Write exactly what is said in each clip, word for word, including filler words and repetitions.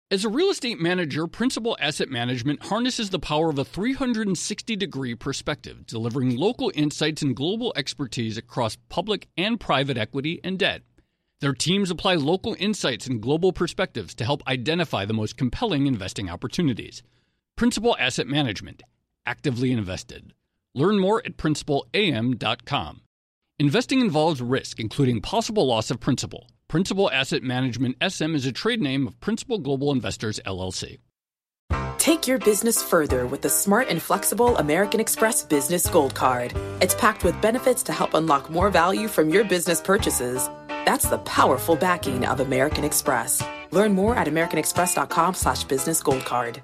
As a real estate manager, Principal Asset Management harnesses the power of a three hundred sixty degree perspective, delivering local insights and global expertise across public and private equity and debt. Their teams apply local insights and global perspectives to help identify the most compelling investing opportunities. Principal Asset Management. Actively invested. Learn more at principal a m dot com. Investing involves risk, including possible loss of principal. Principal Asset Management S M is a trade name of Principal Global Investors, L L C. Take your business further with the smart and flexible American Express Business Gold Card. It's packed with benefits to help unlock more value from your business purchases. That's the powerful backing of American Express. Learn more at americanexpress.com slash business gold card.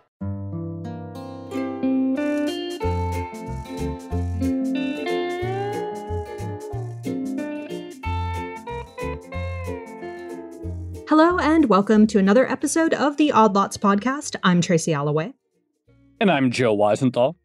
Hello and welcome to another episode of the Odd Lots podcast. I'm Tracy Alloway. And I'm Joe Weisenthal.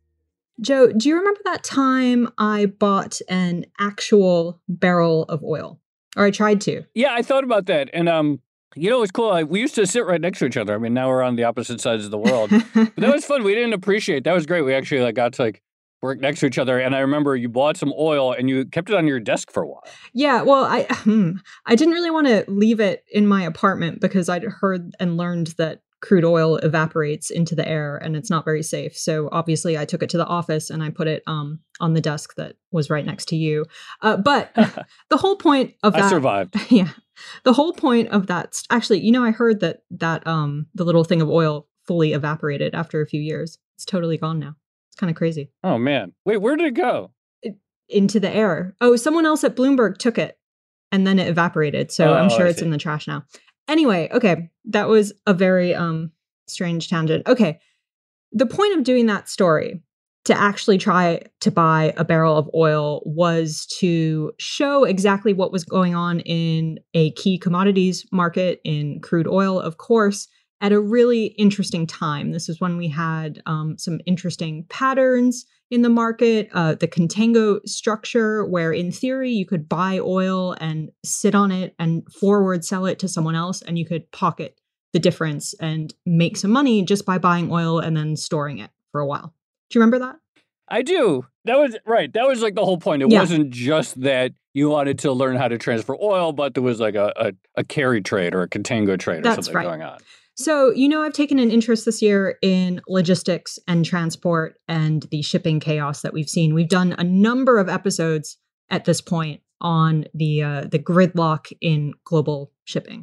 Joe, do you remember that time I bought an actual barrel of oil? Or I tried to. Yeah, I thought about that. And, um, you know, it's cool. I, we used to sit right next to each other. I mean, now we're on the opposite sides of the world. But that was fun. We didn't appreciate. That was great. We actually like got to like work next to each other. And I remember you bought some oil and you kept it on your desk for a while. Yeah, well, I hmm, I didn't really want to leave it in my apartment because I'd heard and learned that crude oil evaporates into the air and it's not very safe. So obviously I took it to the office and I put it um, on the desk that was right next to you. Uh, but the whole point of that— I survived. Yeah. The whole point of that— actually, you know, I heard that that um, the little thing of oil fully evaporated after a few years. It's totally gone now. It's kind of crazy. Oh, man. Wait, where did it go? It, into the air. Oh, someone else at Bloomberg took it and then it evaporated. So oh, I'm sure I it's see. in the trash now. Anyway, okay, that was a very um, strange tangent. Okay, the point of doing that story, to actually try to buy a barrel of oil, was to show exactly what was going on in a key commodities market, in crude oil, of course, at a really interesting time. This is when we had um, some interesting patterns in the market, uh, the contango structure, where in theory you could buy oil and sit on it and forward sell it to someone else, and you could pocket the difference and make some money just by buying oil and then storing it for a while. Do you remember that? I do. That was right. That was like the whole point. It Yeah. wasn't just that you wanted to learn how to transfer oil, but there was like a, a, a carry trade or a contango trade or That's something right. going on. So, you know, I've taken an interest this year in logistics and transport and the shipping chaos that we've seen. We've done a number of episodes at this point on the uh, the gridlock in global shipping.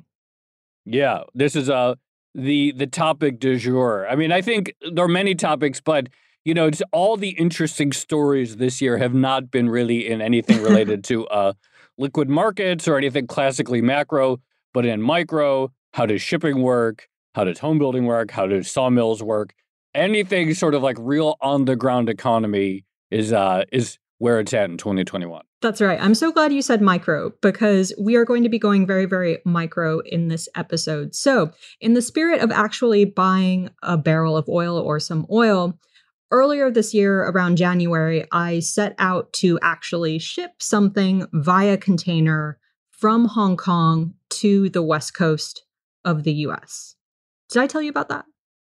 Yeah, this is uh, the the topic du jour. I mean, I think there are many topics, but, you know, it's all the interesting stories this year have not been really in anything related to uh, liquid markets or anything classically macro, but in micro. How does shipping work? How does home building work? How do sawmills work? Anything sort of like real on the ground economy is uh, is where it's at in twenty twenty-one. That's right. I'm so glad you said micro, because we are going to be going very, very micro in this episode. So in the spirit of actually buying a barrel of oil or some oil, earlier this year around January, I set out to actually ship something via container from Hong Kong to the West Coast of the U S. Did I tell you about that?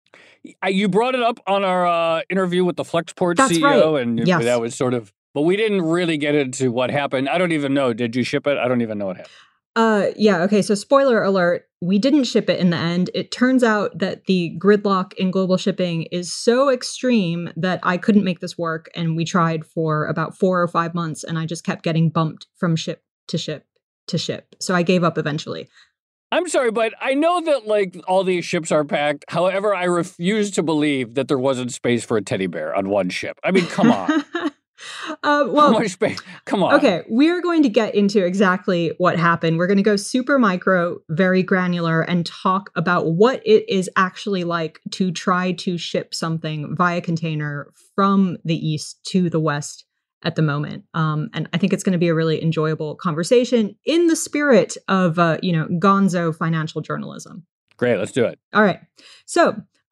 You brought it up on our uh, interview with the Flexport That's C E O, right. and Yes. that was sort of, but we didn't really get into what happened. I don't even know. Did you ship it? I don't even know what happened. Uh, yeah, okay, so spoiler alert, we didn't ship it in the end. It turns out that the gridlock in global shipping is so extreme that I couldn't make this work, and we tried for about four or five months, and I just kept getting bumped from ship to ship to ship. So I gave up eventually. I'm sorry, but I know that, like, all these ships are packed. However, I refuse to believe that there wasn't space for a teddy bear on one ship. I mean, come on. uh, How well, much space? Come on. okay, we're going to get into exactly what happened. We're going to go super micro, very granular, and talk about what it is actually like to try to ship something via container from the East to the West at the moment. Um, and I think it's going to be a really enjoyable conversation in the spirit of, uh, you know, gonzo financial journalism. Great, let's do it. All right. So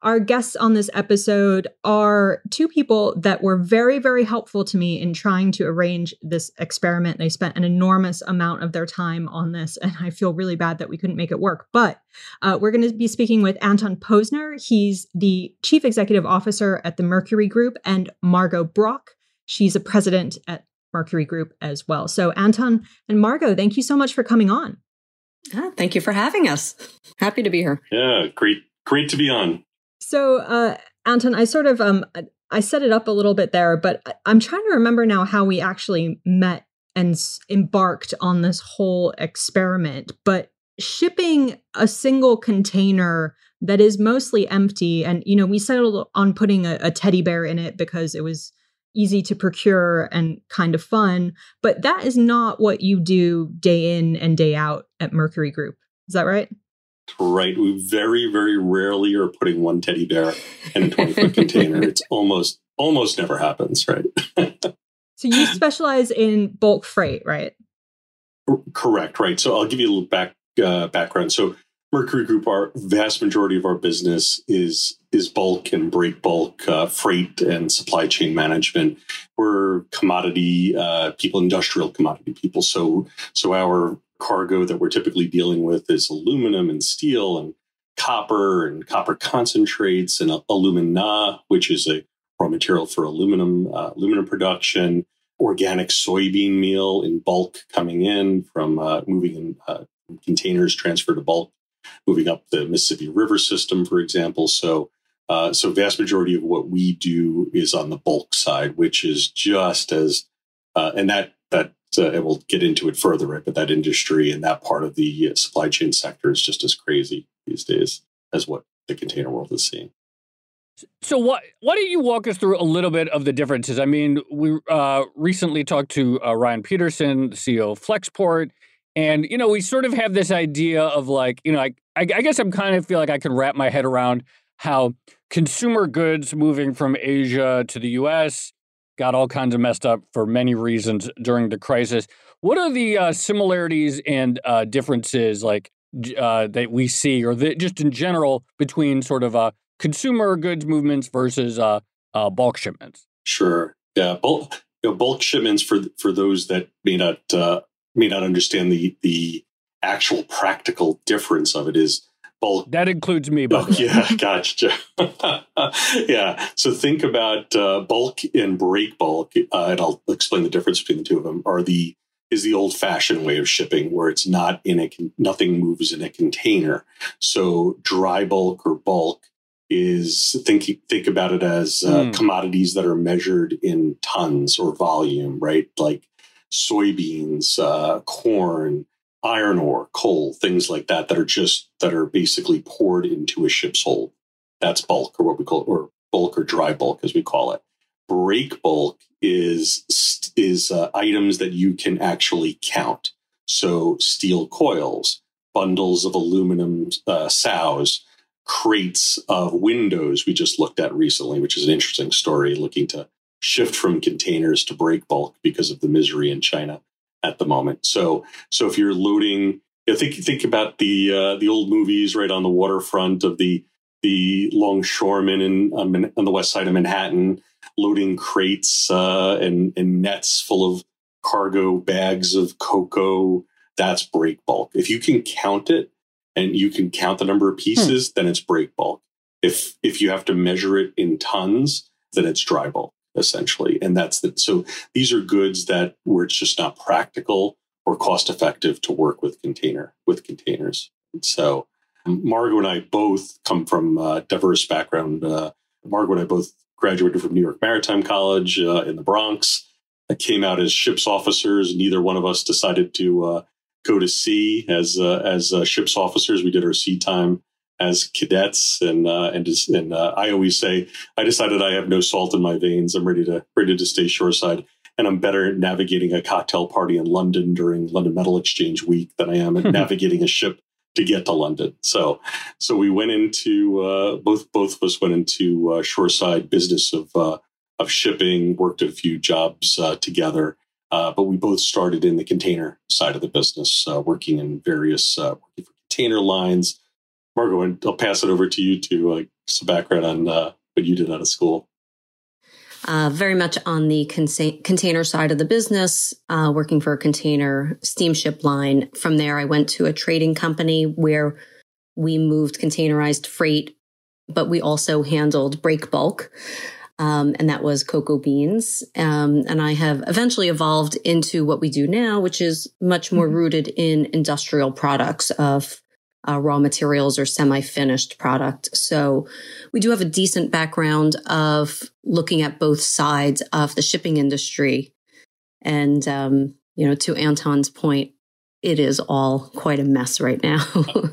our guests on this episode are two people that were very, very helpful to me in trying to arrange this experiment. They spent an enormous amount of their time on this, and I feel really bad that we couldn't make it work. But uh, we're going to be speaking with Anton Posner. He's the Chief Executive Officer at the Mercury Group, and Margot Brock. She's a president at Mercury Group as well. So Anton and Margot, thank you so much for coming on. Ah, thank you for having us. Happy to be here. Yeah, great, great to be on. So, uh, Anton, I sort of, um, I set it up a little bit there, but I'm trying to remember now how we actually met and s- embarked on this whole experiment. But shipping a single container that is mostly empty, and, you know, we settled on putting a, a teddy bear in it because it was easy to procure and kind of fun. But that is not what you do day in and day out at Mercury Group. Is that right? Right. We very, very rarely are putting one teddy bear in a twenty-foot container. It's almost, almost never happens, right? So you specialize in bulk freight, right? Correct, right. So I'll give you a little back uh, background. So Mercury Group, our vast majority of our business is is bulk and break bulk uh, freight and supply chain management. We're commodity uh, people, industrial commodity people. So so our cargo that we're typically dealing with is aluminum and steel and copper and copper concentrates and alumina, which is a raw material for aluminum uh, aluminum production. Organic soybean meal in bulk coming in from uh, moving in uh, containers transferred to bulk, moving up the Mississippi River system, for example. So, uh, so vast majority of what we do is on the bulk side, which is just as, uh, and that that uh, and we'll get into it further, right? But that industry and that part of the uh, supply chain sector is just as crazy these days as what the container world is seeing. So what, why don't you walk us through a little bit of the differences? I mean, we uh, recently talked to uh, Ryan Peterson, the C E O of Flexport, and, you know, we sort of have this idea of like, you know, I, I, I guess I'm kind of feel like I can wrap my head around how consumer goods moving from Asia to the U S got all kinds of messed up for many reasons during the crisis. What are the uh, similarities and uh, differences like uh, that we see, or the, just in general, between sort of uh, consumer goods movements versus uh, uh, bulk shipments? Sure. Yeah. Bulk, you know, bulk shipments, for for those that may not uh, may not understand the the actual practical difference of it, is bulk. That includes me, by Oh, the way. yeah, gotcha. Yeah. So think about uh, bulk and break bulk, uh, and I'll explain the difference between the two of them. Are the is the old-fashioned way of shipping, where it's not in a nothing moves in a container. So dry bulk or bulk is think think about it as uh, mm. commodities that are measured in tons or volume, right? Like soybeans, uh, corn, iron ore, coal, things like that, that are just, that are basically poured into a ship's hold. That's bulk, or what we call, or bulk or dry bulk, as we call it. Break bulk is, is uh, items that you can actually count. So steel coils, bundles of aluminum uh, sows, crates of windows we just looked at recently, which is an interesting story, looking to shift from containers to break bulk because of the misery in China at the moment. So, so if you're loading, you know, think think about the uh, the old movies, right, on the waterfront of the the longshoremen in um, on the west side of Manhattan, loading crates uh, and and nets full of cargo bags of cocoa. That's break bulk. If you can count it, and you can count the number of pieces, hmm. then it's break bulk. If if you have to measure it in tons, then it's dry bulk, essentially. And that's the, so these are goods that where it's just not practical or cost effective to work with container with containers. And so Margot and I both come from a diverse background. Uh, Margot and I both graduated from New York Maritime College uh, in the Bronx. I came out as ships officers. Neither one of us decided to uh, go to sea as uh, as uh, ships officers. We did our sea time as cadets, and uh, and just, and uh, I always say I decided I have no salt in my veins. I'm ready to ready to stay shoreside, and I'm better at navigating a cocktail party in London during London Metal Exchange Week than I am at navigating a ship to get to London. So so we went into uh, both both of us went into uh, shoreside business of uh, of shipping. Worked at a few jobs uh, together. Uh, but we both started in the container side of the business, uh, working in various uh, working for container lines, Margot, I'll pass it over to you to uh, some background on uh, what you did out of school. Uh, very much on the con- container side of the business, uh, working for a container steamship line. From there, I went to a trading company where we moved containerized freight, but we also handled break bulk, um, and that was cocoa beans. Um, and I have eventually evolved into what we do now, which is much more mm-hmm. rooted in industrial products of Uh, raw materials or semi-finished product. So we do have a decent background of looking at both sides of the shipping industry. And, um, you know, to Anton's point, it is all quite a mess right now.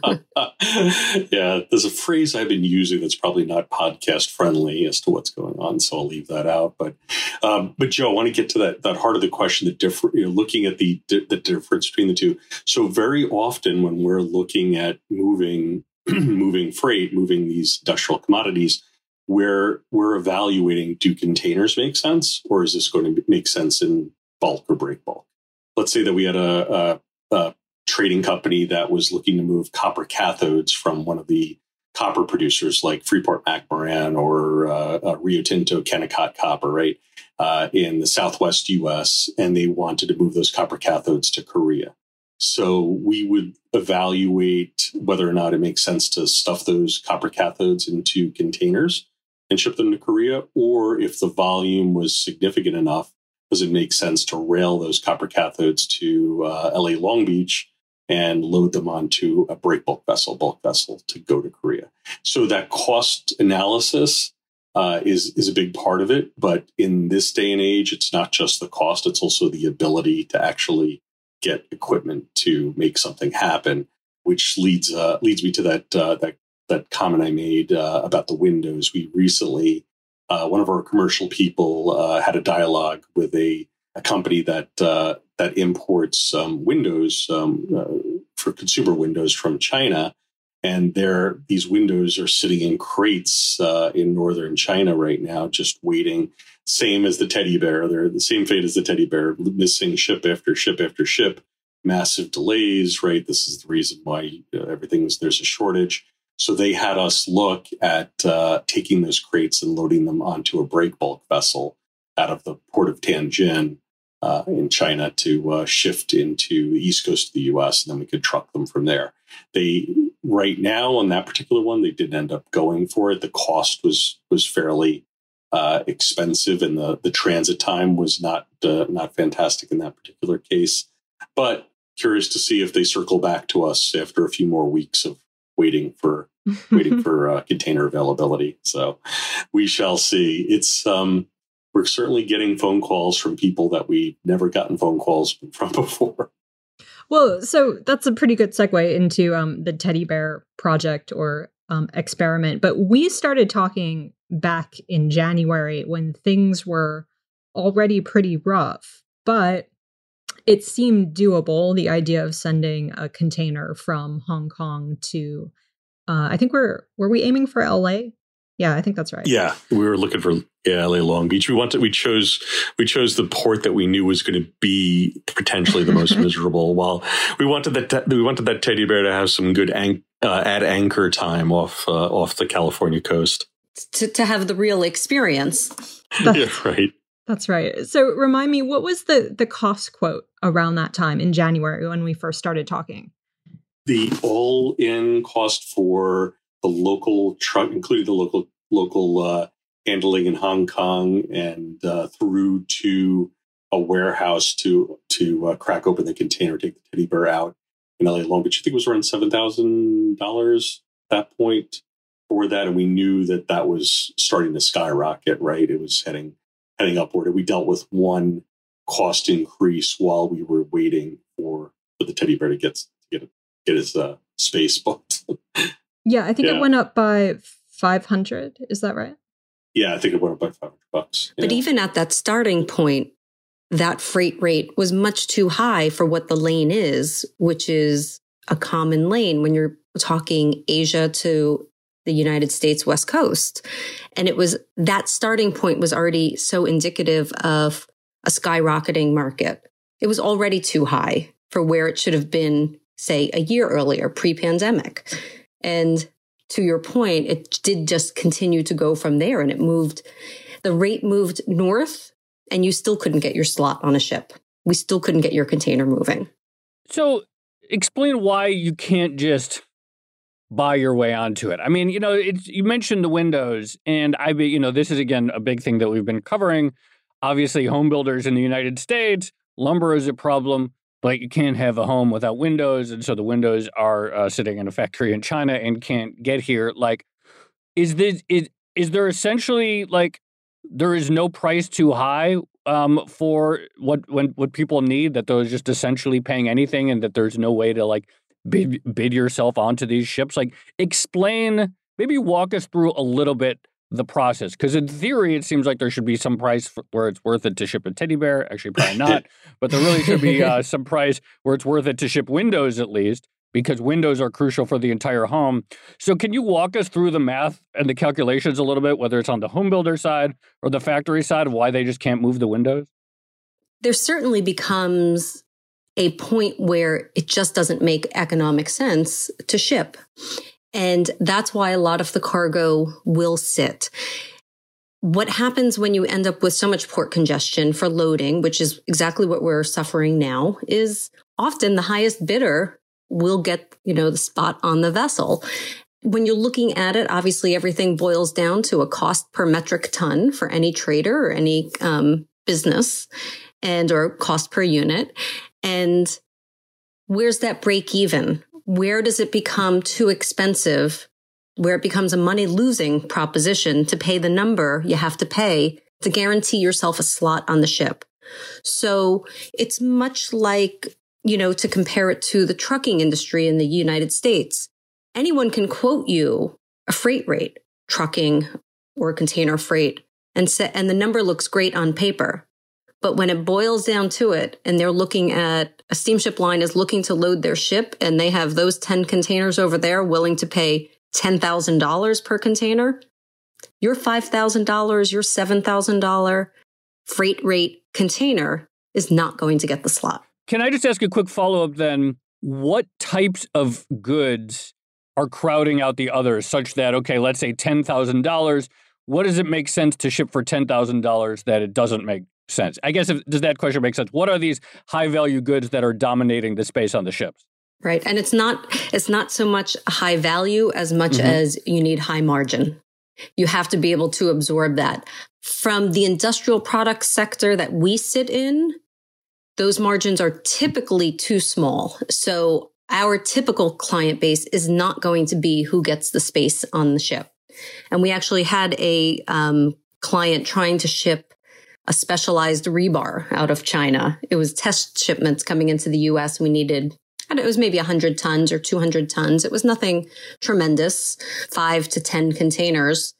Yeah, there's a phrase I've been using that's probably not podcast friendly as to what's going on, so I'll leave that out. But, um, but Joe, I want to get to that that heart of the question. The different, you know, looking at the the difference between the two. So very often when we're looking at moving moving freight, moving these industrial commodities, we're we're evaluating: do containers make sense, or is this going to make sense in bulk or break bulk? Let's say that we had a, a a trading company that was looking to move copper cathodes from one of the copper producers like Freeport-McMoRan or uh, uh, Rio Tinto Kennecott Copper, right, uh, in the Southwest U S, and they wanted to move those copper cathodes to Korea. So we would evaluate whether or not it makes sense to stuff those copper cathodes into containers and ship them to Korea, or if the volume was significant enough, does it make sense to rail those copper cathodes to uh, L A Long Beach and load them onto a break bulk vessel, bulk vessel to go to Korea? So that cost analysis uh, is, is a big part of it. But in this day and age, it's not just the cost, it's also the ability to actually get equipment to make something happen, which leads uh, leads me to that, uh, that, that comment I made uh, about the windows. We recently Uh, one of our commercial people uh, had a dialogue with a, a company that uh, that imports um, windows um, uh, for consumer windows from China, and there these windows are sitting in crates uh, in northern China right now, just waiting. Same as the teddy bear; they're the same fate as the teddy bear, missing ship after ship after ship, massive delays. Right, this is the reason why uh, everything's there's a shortage. So they had us look at uh, taking those crates and loading them onto a break bulk vessel out of the port of Tianjin uh, in China to uh, shift into the east coast of the U S, and then we could truck them from there. They right now on that particular one, they didn't end up going for it. The cost was was fairly uh, expensive, and the the transit time was not uh, not fantastic in that particular case. But curious to see if they circle back to us after a few more weeks of waiting for waiting for uh, container availability. So we shall see. It's um, we're certainly getting phone calls from people that we've never gotten phone calls from before. Well, so that's a pretty good segue into um, the teddy bear project or um, experiment. But we started talking back in January when things were already pretty rough, but it seemed doable, the idea of sending a container from Hong Kong to, uh, I think we're, were we aiming for L A? Yeah, I think that's right. Yeah, we were looking for yeah, L A Long Beach. We wanted, we chose, we chose the port that we knew was going to be potentially the most miserable. While we wanted that, te- we wanted that teddy bear to have some good an- uh, at anchor time off uh, off the California coast. To to have the real experience. Yeah, right. That's right. So remind me, what was the the cost quote around that time in January when we first started talking? The all-in cost for the local truck, including the local local uh, handling in Hong Kong and uh, through to a warehouse to to uh, crack open the container, take the teddy bear out in L A Long Beach, I think it was around seven thousand dollars at that point for that. And we knew that that was starting to skyrocket, right? It was heading heading upward. And we dealt with one cost increase while we were waiting for, for the teddy bear to get, to get, get his uh, space booked. Yeah, I think yeah. it went up by five hundred. Is that right? Yeah, I think it went up by five hundred bucks. But yeah. even at that starting point, that freight rate was much too high for what the lane is, which is a common lane when you're talking Asia to the United States West Coast. And it was that starting point was already so indicative of a skyrocketing market. It was already too high for where it should have been, say, a year earlier, pre-pandemic. And to your point, it did just continue to go from there, and it moved, the rate moved north, and you still couldn't get your slot on a ship. We still couldn't get your container moving. So explain why you can't just buy your way onto it. I mean, you know, it's, you mentioned the windows, and I, you know, this is again a big thing that we've been covering. Obviously, home builders in the United States, lumber is a problem, but you can't have a home without windows, and so the windows are uh, sitting in a factory in China and can't get here. Like, is this is is there essentially like there is no price too high um, for what when what people need, that they're just essentially paying anything, and that there's no way to like bid, bid yourself onto these ships? Like, explain, maybe walk us through a little bit the process, because in theory it seems like there should be some price for, where it's worth it to ship a teddy bear. Actually, probably not, but there really should be uh, some price where it's worth it to ship windows, at least, because windows are crucial for the entire home. So can you walk us through the math and the calculations a little bit, whether it's on the home builder side or the factory side, of why they just can't move the windows? There certainly becomes a point where it just doesn't make economic sense to ship. And that's why a lot of the cargo will sit. What happens when you end up with so much port congestion for loading, which is exactly what we're suffering now, is often the highest bidder will get, you know, the spot on the vessel. When you're looking at it, obviously everything boils down to a cost per metric ton for any trader or any um, business, and or cost per unit. And where's that break even? Where does it become too expensive, where it becomes a money-losing proposition to pay the number you have to pay to guarantee yourself a slot on the ship? So it's much like, you know, to compare it to the trucking industry in the United States. Anyone can quote you a freight rate, trucking or container freight, and set, and the number looks great on paper. But when it boils down to it, and they're looking at, a steamship line is looking to load their ship, and they have those ten containers over there willing to pay ten thousand dollars per container, your five thousand dollars, your seven thousand dollars freight rate container is not going to get the slot. Can I just ask a quick follow-up then? What types of goods are crowding out the others, such that, okay, let's say ten thousand dollars, what does it make sense to ship for ten thousand dollars that it doesn't make sense? I guess, if, does that question make sense? What are these high value goods that are dominating the space on the ships? Right. And it's not, it's not so much high value as much mm-hmm. as you need high margin. You have to be able to absorb that. From the industrial products sector that we sit in, those margins are typically too small. So our typical client base is not going to be who gets the space on the ship. And we actually had a um, client trying to ship a specialized rebar out of China. It was test shipments coming into the U S. We needed, I don't know, it was maybe one hundred tons or two hundred tons. It was nothing tremendous, five to ten containers.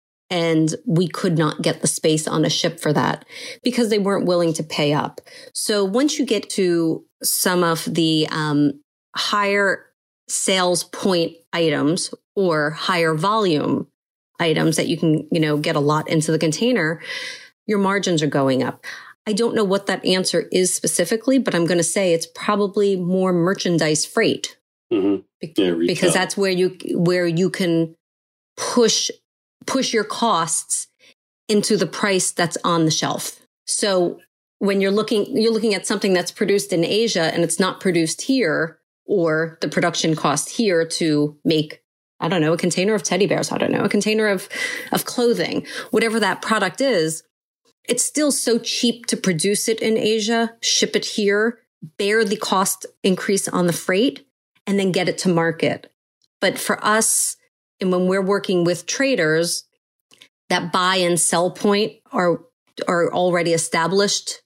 And we could not get the space on a ship for that because they weren't willing to pay up. So once you get to some of the um, higher sales point items or higher volume items that you can, you know, get a lot into the container, your margins are going up. I don't know what that answer is specifically, but I'm going to say it's probably more merchandise freight mm-hmm. yeah, because that's where you where you can push push your costs into the price that's on the shelf. So when you're looking you're looking at something that's produced in Asia and it's not produced here, or the production cost here to make, I don't know, a container of teddy bears, I don't know, a container of of clothing, whatever that product is. It's still so cheap to produce it in Asia, ship it here, bear the cost increase on the freight, and then get it to market. But for us, and when we're working with traders, that buy and sell point are, are already established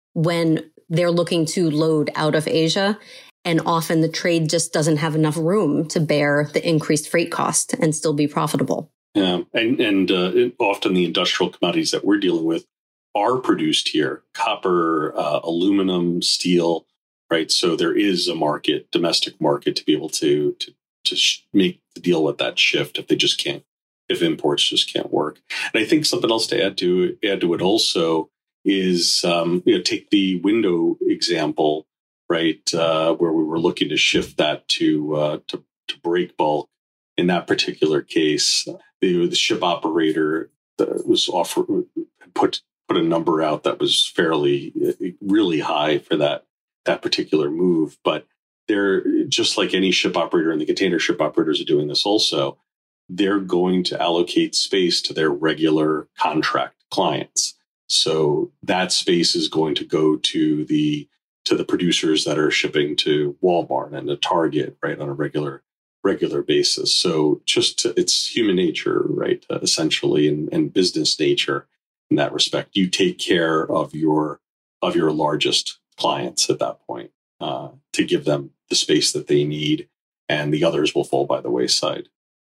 when they're looking to load out of Asia. And often the trade just doesn't have enough room to bear the increased freight cost and still be profitable. Yeah, and, and uh, often the industrial commodities that we're dealing with are produced here: copper, uh, aluminum, steel, right? So there is a market, domestic market, to be able to to to sh- make the deal with that shift if they just can't, if imports just can't work. And I think something else to add to add to it also is, um, you know, take the window example, right, uh, where we were looking to shift that to uh, to to break bulk, in that particular case, the, the ship operator was offer put put a number out that was fairly really high for that that particular move. But they're just like any ship operator, and the container ship operators are doing this also. They're going to allocate space to their regular contract clients. So that space is going to go to the to the producers that are shipping to Walmart and to Target, right, on a regular regular basis. So just to, it's human nature, right, uh, essentially, and, and business nature in that respect. You take care of your of your largest clients at that point uh, to give them the space that they need, and the others will fall by the wayside.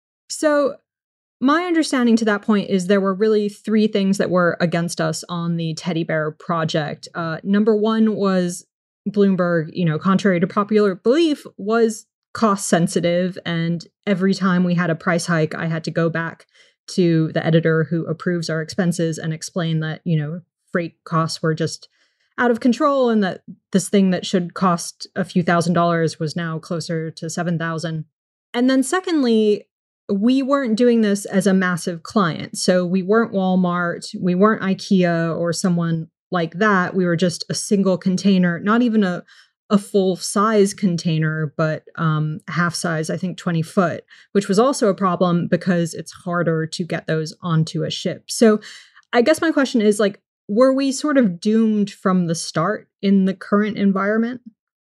So my understanding to that point is there were really three things that were against us on the teddy bear project. Uh, number one was Bloomberg, you know, contrary to popular belief, was cost sensitive. And every time we had a price hike, I had to go back to the editor who approves our expenses and explain that, you know, freight costs were just out of control and that this thing that should cost a few thousand dollars was now closer to seven thousand. And then secondly, we weren't doing this as a massive client. So we weren't Walmart, we weren't IKEA or someone like that. We were just a single container, not even a, a full size container, but um, half size, I think twenty foot, which was also a problem because it's harder to get those onto a ship. So I guess my question is, like, were we sort of doomed from the start in the current environment?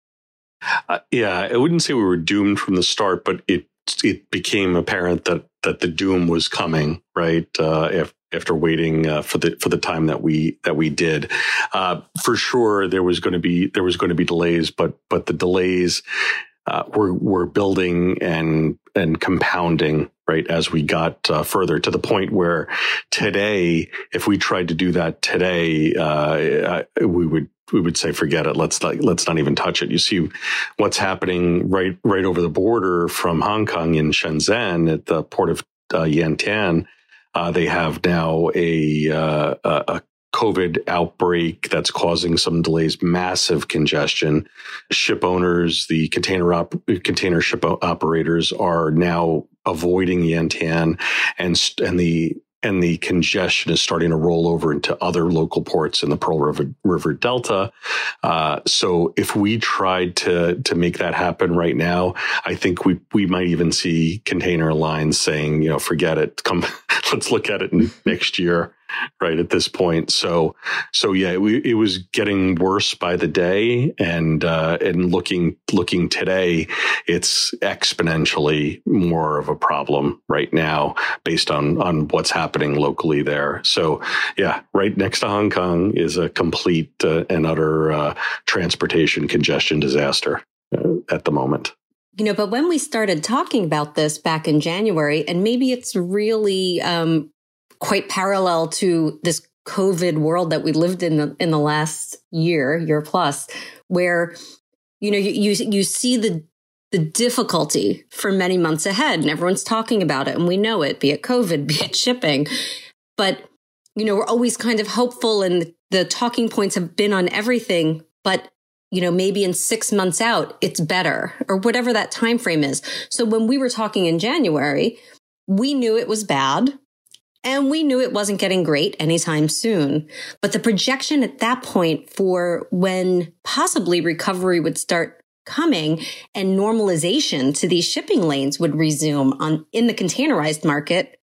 Uh, yeah, I wouldn't say we were doomed from the start, but it it became apparent that that the doom was coming, right? Uh, if, after waiting uh, for the for the time that we that we did, uh, for sure there was going to be there was going to be delays, but but the delays uh, were were building and and compounding, right, as we got uh, further, to the point where today, if we tried to do that today, uh, we would. we would say, forget it. Let's not, let's not even touch it. You see what's happening right, right over the border from Hong Kong in Shenzhen at the port of uh, Yantian. Uh, they have now a, uh, a COVID outbreak that's causing some delays, massive congestion. Ship owners, the container op- container ship operators are now avoiding Yantian, and, and the, And the congestion is starting to roll over into other local ports in the Pearl River, River Delta. Uh, so if we tried to to make that happen right now, I think we we might even see container lines saying, you know, forget it. Come, let's look at it next year. Right at this point. So, so yeah, we, it was getting worse by the day, and uh, and looking looking today, it's exponentially more of a problem right now based on on what's happening locally there. So, yeah, right next to Hong Kong is a complete uh, and utter uh, transportation congestion disaster uh, at the moment. You know, but when we started talking about this back in January, and maybe it's really um, quite parallel to this COVID world that we lived in the, in the last year, year plus, where, you know, you, you, you see the, the difficulty for many months ahead, and everyone's talking about it, and we know it, be it COVID, be it shipping. But, you know, we're always kind of hopeful, and the talking points have been on everything, but you know, maybe in six months out, it's better, or whatever that time frame is. So when we were talking in January, we knew it was bad, and we knew it wasn't getting great anytime soon. But the projection at that point for when possibly recovery would start coming and normalization to these shipping lanes would resume on in the containerized market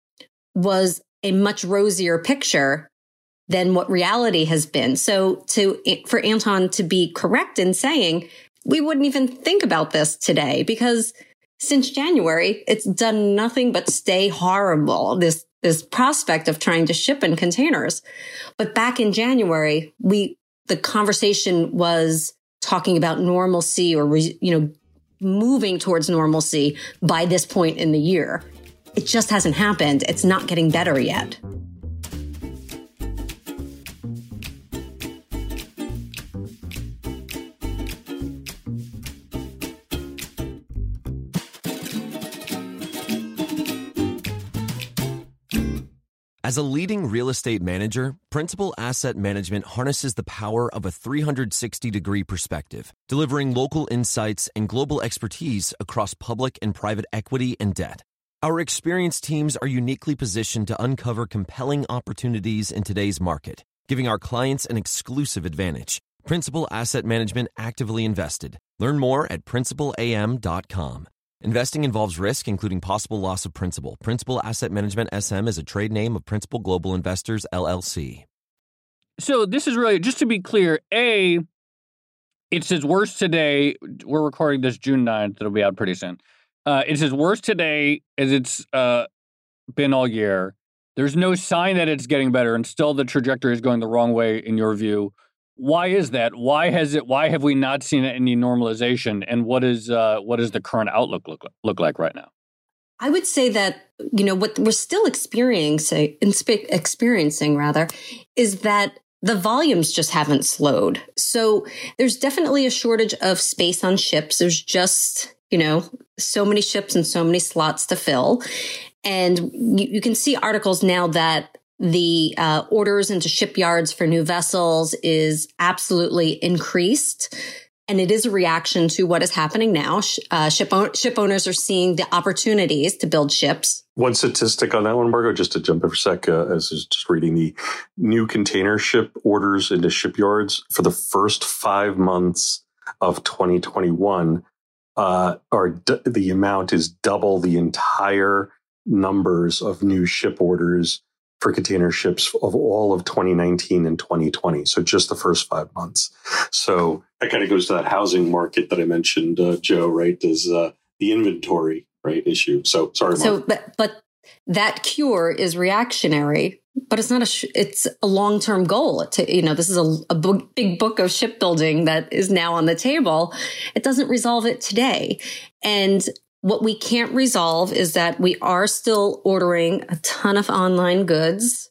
was a much rosier picture than what reality has been. So to for Anton to be correct in saying we wouldn't even think about this today, because since January, it's done nothing but stay horrible, this this prospect of trying to ship in containers. But back in January, we the conversation was talking about normalcy, or, you know, moving towards normalcy by this point in the year. It just hasn't happened. It's not getting better yet. As a leading real estate manager, Principal Asset Management harnesses the power of a three sixty degree perspective, delivering local insights and global expertise across public and private equity and debt. Our experienced teams are uniquely positioned to uncover compelling opportunities in today's market, giving our clients an exclusive advantage. Principal Asset Management actively invested. Learn more at principal a m dot com. Investing involves risk, including possible loss of principal. Principal Asset Management S M is a trade name of Principal Global Investors, L L C. So this is really, just to be clear, A, it's as worse today. We're recording this June ninth. It'll be out pretty soon. Uh, it's as worse today as it's uh, been all year. There's no sign that it's getting better, and still the trajectory is going the wrong way in your view. Why is that? Why has it? Why have we not seen any normalization? And what is uh, what does the current outlook look look like right now? I would say that, you know, what we're still experiencing, experiencing rather, is that the volumes just haven't slowed. So there's definitely a shortage of space on ships. There's just, you know, so many ships and so many slots to fill. And you, you can see articles now that the uh, orders into shipyards for new vessels is absolutely increased. And it is a reaction to what is happening now. Uh, ship, own- ship owners are seeing the opportunities to build ships. One statistic on that one, Margo, just to jump in for a sec, uh, as I was just reading the new container ship orders into shipyards for the first five months of twenty twenty-one, uh, are d- the amount is double the entire numbers of new ship orders for container ships of all of twenty nineteen and twenty twenty. So just the first five months. So that kind of goes to that housing market that I mentioned, uh, Joe, right? Is uh, the inventory, right, issue. So sorry, Mark. So, but, but that cure is reactionary, but it's not a, sh- it's a long-term goal. To, you know, this is a, a b- big book of shipbuilding that is now on the table. It doesn't resolve it today. And what we can't resolve is that we are still ordering a ton of online goods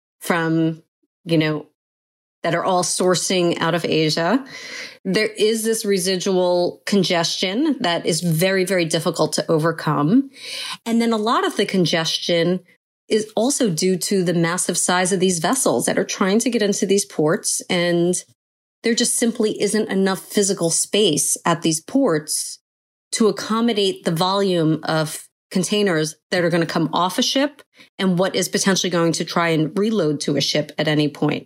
from, you know, that are all sourcing out of Asia. There is this residual congestion that is very, very difficult to overcome. And then a lot of the congestion is also due to the massive size of these vessels that are trying to get into these ports. And there just simply isn't enough physical space at these ports to accommodate the volume of containers that are going to come off a ship and what is potentially going to try and reload to a ship at any point.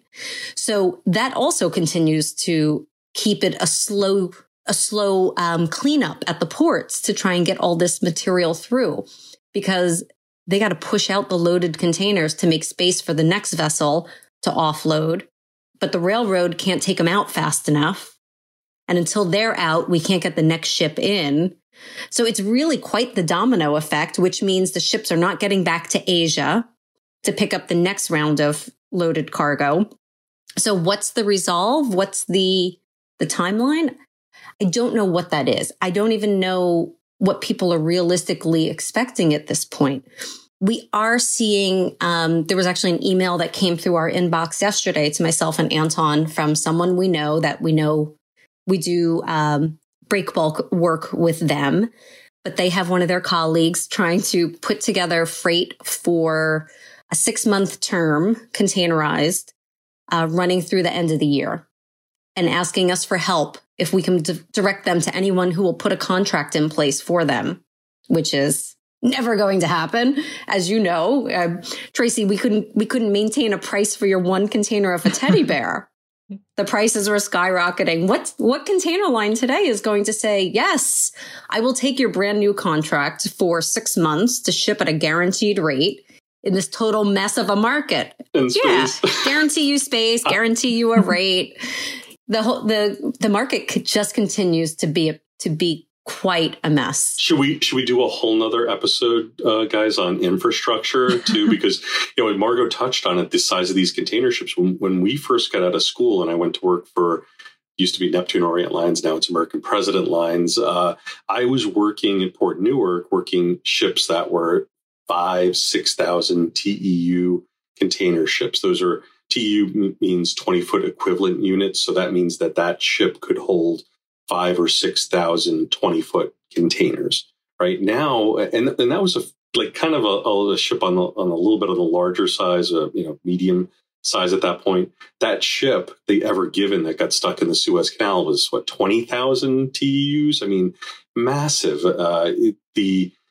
So that also continues to keep it a slow, a slow um, cleanup at the ports to try and get all this material through, because they got to push out the loaded containers to make space for the next vessel to offload. But the railroad can't take them out fast enough. And until they're out, we can't get the next ship in. So it's really quite the domino effect, which means the ships are not getting back to Asia to pick up the next round of loaded cargo. So what's the resolve? What's the the timeline? I don't know what that is. I don't even know what people are realistically expecting at this point. We are seeing, um, there was actually an email that came through our inbox yesterday to myself and Anton from someone we know that we know we do um, break bulk work with them, but they have one of their colleagues trying to put together freight for a six month term containerized uh, running through the end of the year, and asking us for help if we can d- direct them to anyone who will put a contract in place for them, which is never going to happen. As you know, uh, Tracy, we couldn't we couldn't maintain a price for your one container of a teddy bear. The prices were skyrocketing. What what container line today is going to say, yes, I will take your brand new contract for six months to ship at a guaranteed rate in this total mess of a market? In yeah, space. guarantee you space, guarantee you a rate. The whole the the market could just continues to be to be quite a mess. Should we should we do a whole nother episode, uh, guys, on infrastructure too? Because, you know, and Margo touched on it, the size of these container ships. When, when we first got out of school and I went to work for, used to be Neptune Orient Lines, now it's American President Lines. Uh, I was working at Port Newark, working ships that were five, six thousand T E U container ships. Those are T E U means twenty foot equivalent units, so that means that that ship could hold five or six thousand twenty foot containers right now. And, and that was a, like kind of a, a ship on the, on a little bit of the larger size, uh, you know, medium size at that point. That ship, the Ever Given that got stuck in the Suez Canal was what, twenty thousand T E Us? I mean, massive. Uh, it, the,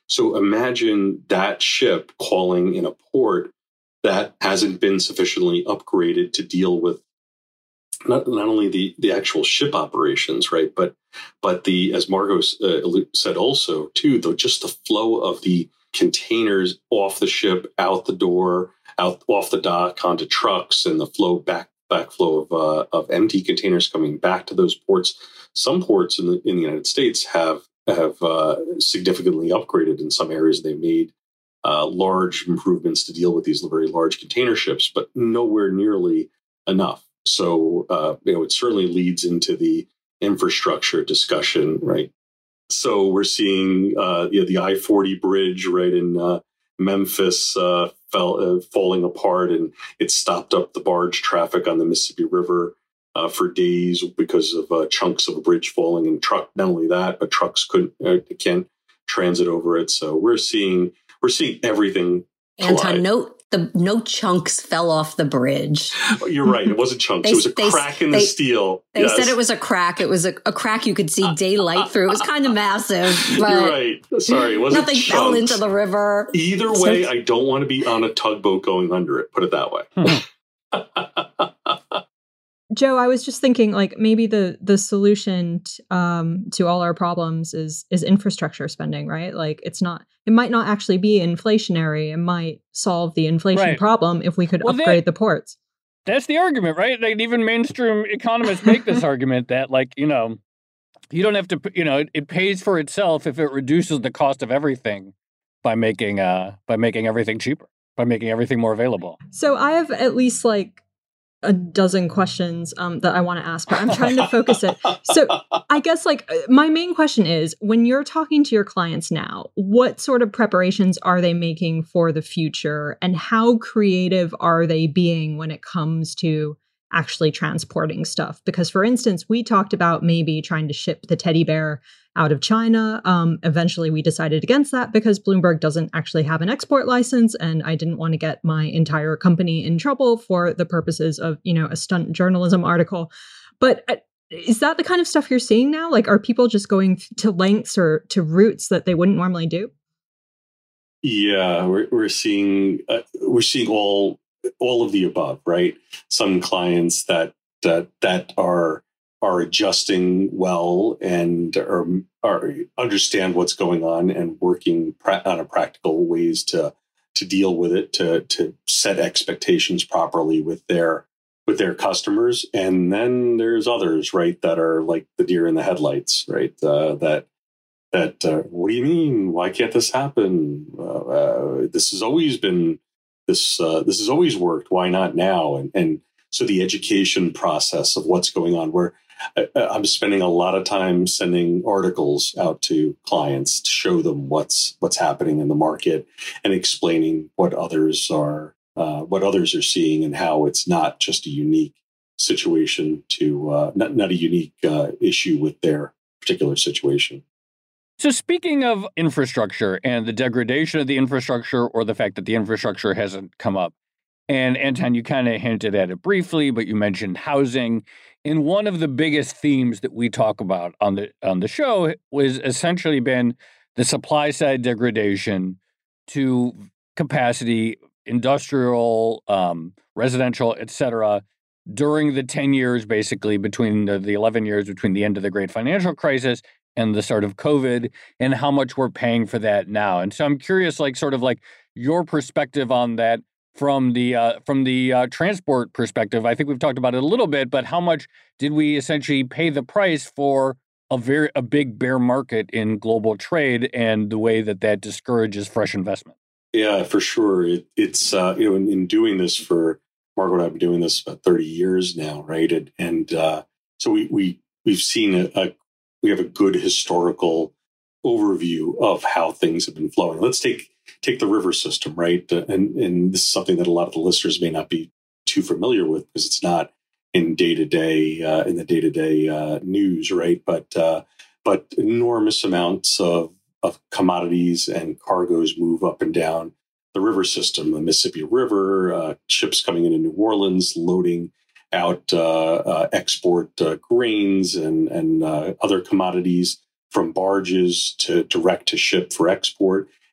So imagine that ship calling in a port that hasn't been sufficiently upgraded to deal with not, not only the, the actual ship operations, right, but but the, as Margot uh, said also, too, though, just the flow of the containers off the ship, out the door, out off the dock, onto trucks, and the flow back backflow of uh, of empty containers coming back to those ports. Some ports in the in the United States have have uh, significantly upgraded. In some areas, they made uh, large improvements to deal with these very large container ships, but nowhere nearly enough. So, uh, you know, it certainly leads into the infrastructure discussion, right? So we're seeing, uh, you know, the I forty bridge, right, in uh, Memphis uh, fell, uh, falling apart, and it stopped up the barge traffic on the Mississippi River uh, for days because of uh, chunks of a bridge falling. And truck, not only that, but trucks couldn't, uh, can't transit over it. So we're seeing, we're seeing everything collide. Anton, note the no chunks fell off the bridge. You're right. It wasn't chunks. They, it was a they, crack in they, the steel. They yes. said it was a crack. It was a, a crack you could see daylight through. It was kind of massive. But You're right. Sorry, it wasn't nothing chunks. fell into the river. Either way, so, I don't want to be on a tugboat going under it. Put it that way. Joe, I was just thinking, like, maybe the the solution t- um, to all our problems is is infrastructure spending, right? Like, it's not, it might not actually be inflationary. It might solve the inflation right. problem if we could well, upgrade that, the ports. That's the argument, right? Like, even mainstream economists make this argument that, like, you know, you don't have to, you know, it, it pays for itself if it reduces the cost of everything by making uh by making everything cheaper, by making everything more available. So I have at least like a dozen questions um, that I want to ask, but I'm trying to focus it. So I guess like my main question is, when you're talking to your clients now, what sort of preparations are they making for the future, and how creative are they being when it comes to actually transporting stuff? Because, for instance, we talked about maybe trying to ship the teddy bear out of China. Um, eventually, we decided against that because Bloomberg doesn't actually have an export license, and I didn't want to get my entire company in trouble for the purposes of, you know, a stunt journalism article. But uh, is that the kind of stuff you're seeing now? Like, are people just going to lengths or to routes that they wouldn't normally do? Yeah, we're we're seeing uh, we're seeing all all of the above, right? Some clients that that that are are adjusting well and are, are understand what's going on and working pra- on a practical ways to to deal with it, to to set expectations properly with their with their customers. And then there's others, right, that are like the deer in the headlights, right? Uh, that that uh, what do you mean? Why can't this happen? Uh, uh, this has always been this. Uh, this has always worked. Why not now? And and so the education process of what's going on, where I'm spending a lot of time sending articles out to clients to show them what's what's happening in the market and explaining what others are uh, what others are seeing and how it's not just a unique situation to uh, not not a unique uh, issue with their particular situation. So speaking of infrastructure and the degradation of the infrastructure, or the fact that the infrastructure hasn't come up, and Anton, you kind of hinted at it briefly, but you mentioned housing. And one of the biggest themes that we talk about on the on the show was essentially been the supply side degradation to capacity, industrial, um, residential, et cetera, during the ten years, basically between the, the eleven years between the end of the great financial crisis and the start of COVID, and how much we're paying for that now. And so I'm curious, like, sort of like your perspective on that. From the uh, from the uh, transport perspective, I think we've talked about it a little bit, but how much did we essentially pay the price for a very a big bear market in global trade, and the way that that discourages fresh investment? Yeah, for sure. It, it's uh, you know, in, in doing this for Margot and I've been doing this about thirty years now, right? And, and uh, so we we we've seen a, a we have a good historical overview of how things have been flowing. Let's take. Take the river system, right? And, and this is something that a lot of the listeners may not be too familiar with because it's not in day to day uh, in the day to day news, right? But uh, but enormous amounts of of commodities and cargoes move up and down the river system, the Mississippi River, uh, ships coming into New Orleans, loading out uh, uh, export uh, grains and and uh, other commodities from barges to direct to ship for export.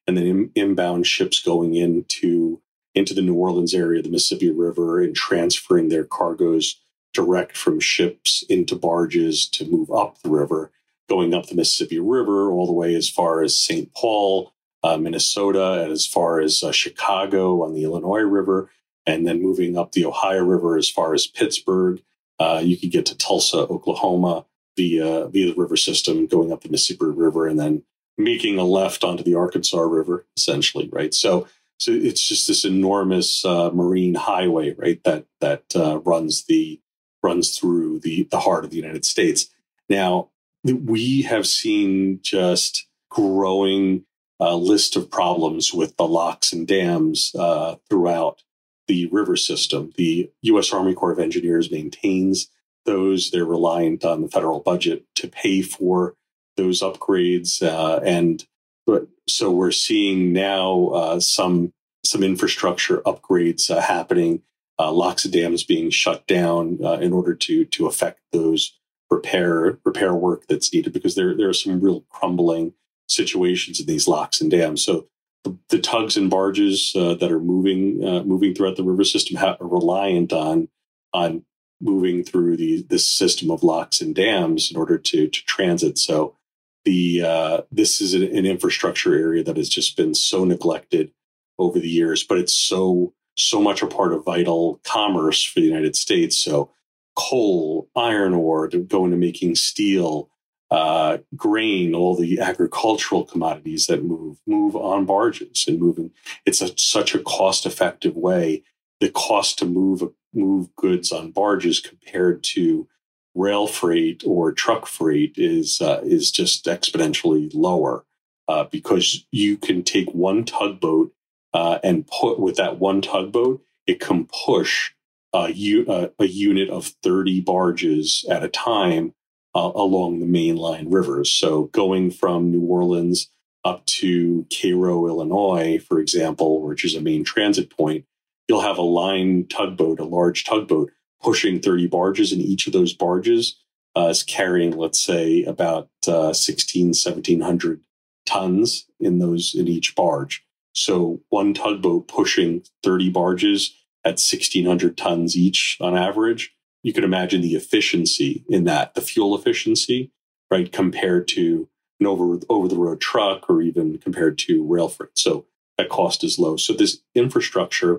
and then in, inbound ships going into into the New Orleans area, the Mississippi River, and transferring their cargoes direct from ships into barges to move up the river, going up the Mississippi River all the way as far as Saint Paul, uh, Minnesota, and as far as uh, Chicago on the Illinois River, and then moving up the Ohio River as far as Pittsburgh. Uh, you could get to Tulsa, Oklahoma via, via the river system, going up the Mississippi River, and then making a left onto the Arkansas River, essentially, right? So So it's just this enormous uh, marine highway, right? That that uh, runs the runs through the the heart of the United States. Now we have seen just growing uh, list of problems with the locks and dams uh, throughout the river system. The U S Army Corps of Engineers maintains those. They're reliant on the federal budget to pay for those upgrades, uh, and but so we're seeing now uh, some some infrastructure upgrades uh, happening, uh, locks and dams being shut down uh, in order to to affect those repair repair work that's needed, because there there are some real crumbling situations in these locks and dams. So the, the tugs and barges uh, that are moving uh, moving throughout the river system ha- are reliant on on moving through the this system of locks and dams in order to to transit. So The uh, this is an, an infrastructure area that has just been so neglected over the years, but it's so so much a part of vital commerce for the United States. So coal, iron ore, to go into making steel, uh, grain, all the agricultural commodities that move move on barges and moving. It's a, such a cost effective way. The cost to move move goods on barges compared to rail freight or truck freight is uh, is just exponentially lower uh, because you can take one tugboat uh, and put with that one tugboat, it can push uh, u- uh, a unit of thirty barges at a time uh, along the mainline rivers. So going from New Orleans up to Cairo, Illinois, for example, which is a main transit point, you'll have a line tugboat, a large tugboat, pushing thirty barges, and each of those barges uh, is carrying, let's say, about uh, sixteen, seventeen hundred tons in those in each barge. So one tugboat pushing thirty barges at sixteen hundred tons each on average. You can imagine the efficiency in that, the fuel efficiency, right, compared to an over over the road truck or even compared to rail freight. So that cost is low. So this infrastructure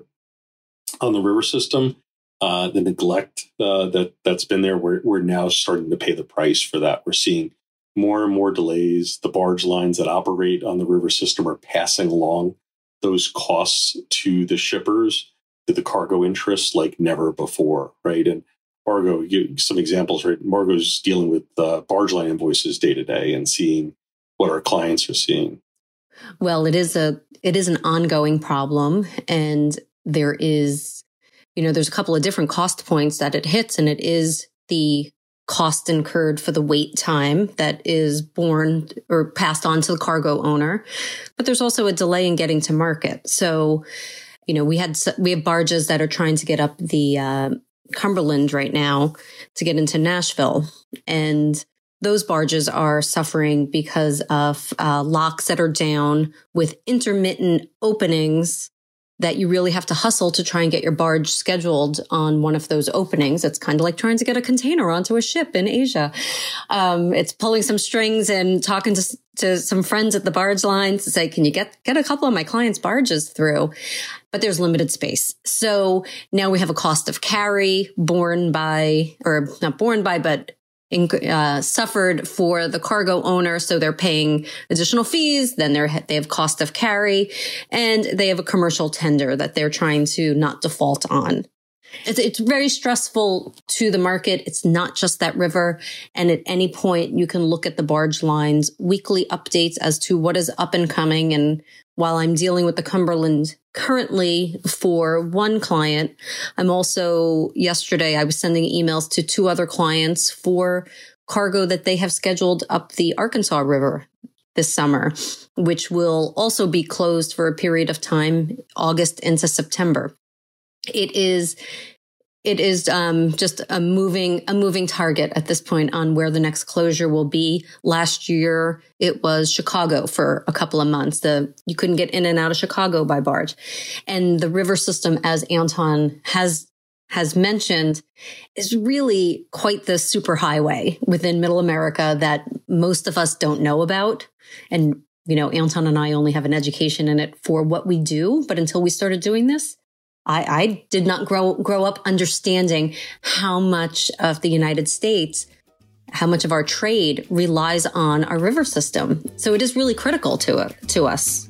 on the river system, Uh, the neglect uh, that that's been there, we're we're now starting to pay the price for that. We're seeing more and more delays. The barge lines that operate on the river system are passing along those costs to the shippers, to the cargo interests, like never before, right? And Margo, give some examples, right? Margo's dealing with uh, barge line invoices day to day and seeing what our clients are seeing. Well, it is a it is an ongoing problem, and there is. You know, there's a couple of different cost points that it hits, and it is the cost incurred for the wait time that is borne or passed on to the cargo owner. But there's also a delay in getting to market. So, you know, we had we have barges that are trying to get up the uh, Cumberland right now to get into Nashville, and those barges are suffering because of uh, locks that are down with intermittent openings that you really have to hustle to try and get your barge scheduled on one of those openings. It's kind of like trying to get a container onto a ship in Asia. Um, it's pulling some strings and talking to, to some friends at the barge lines to say, can you get, get a couple of my clients' barges through? But there's limited space. So now we have a cost of carry borne by, or not borne by, but In, uh, suffered for the cargo owner. So they're paying additional fees. Then they're, they have cost of carry, and they have a commercial tender that they're trying to not default on. It's, it's very stressful to the market. It's not just that river. And at any point, you can look at the barge lines, weekly updates as to what is up and coming. And while I'm dealing with the Cumberland currently for one client, I'm also, yesterday, I was sending emails to two other clients for cargo that they have scheduled up the Arkansas River this summer, which will also be closed for a period of time, August into September. It is, it is um, just a moving a moving target at this point on where the next closure will be. Last year, it was Chicago for a couple of months. The you couldn't get in and out of Chicago by barge, and the river system, as Anton has has mentioned, is really quite the superhighway within Middle America that most of us don't know about. And you know, Anton and I only have an education in it for what we do, but until we started doing this, I, I did not grow grow up understanding how much of the United States, how much of our trade relies on our river system. So it is really critical to it, to us.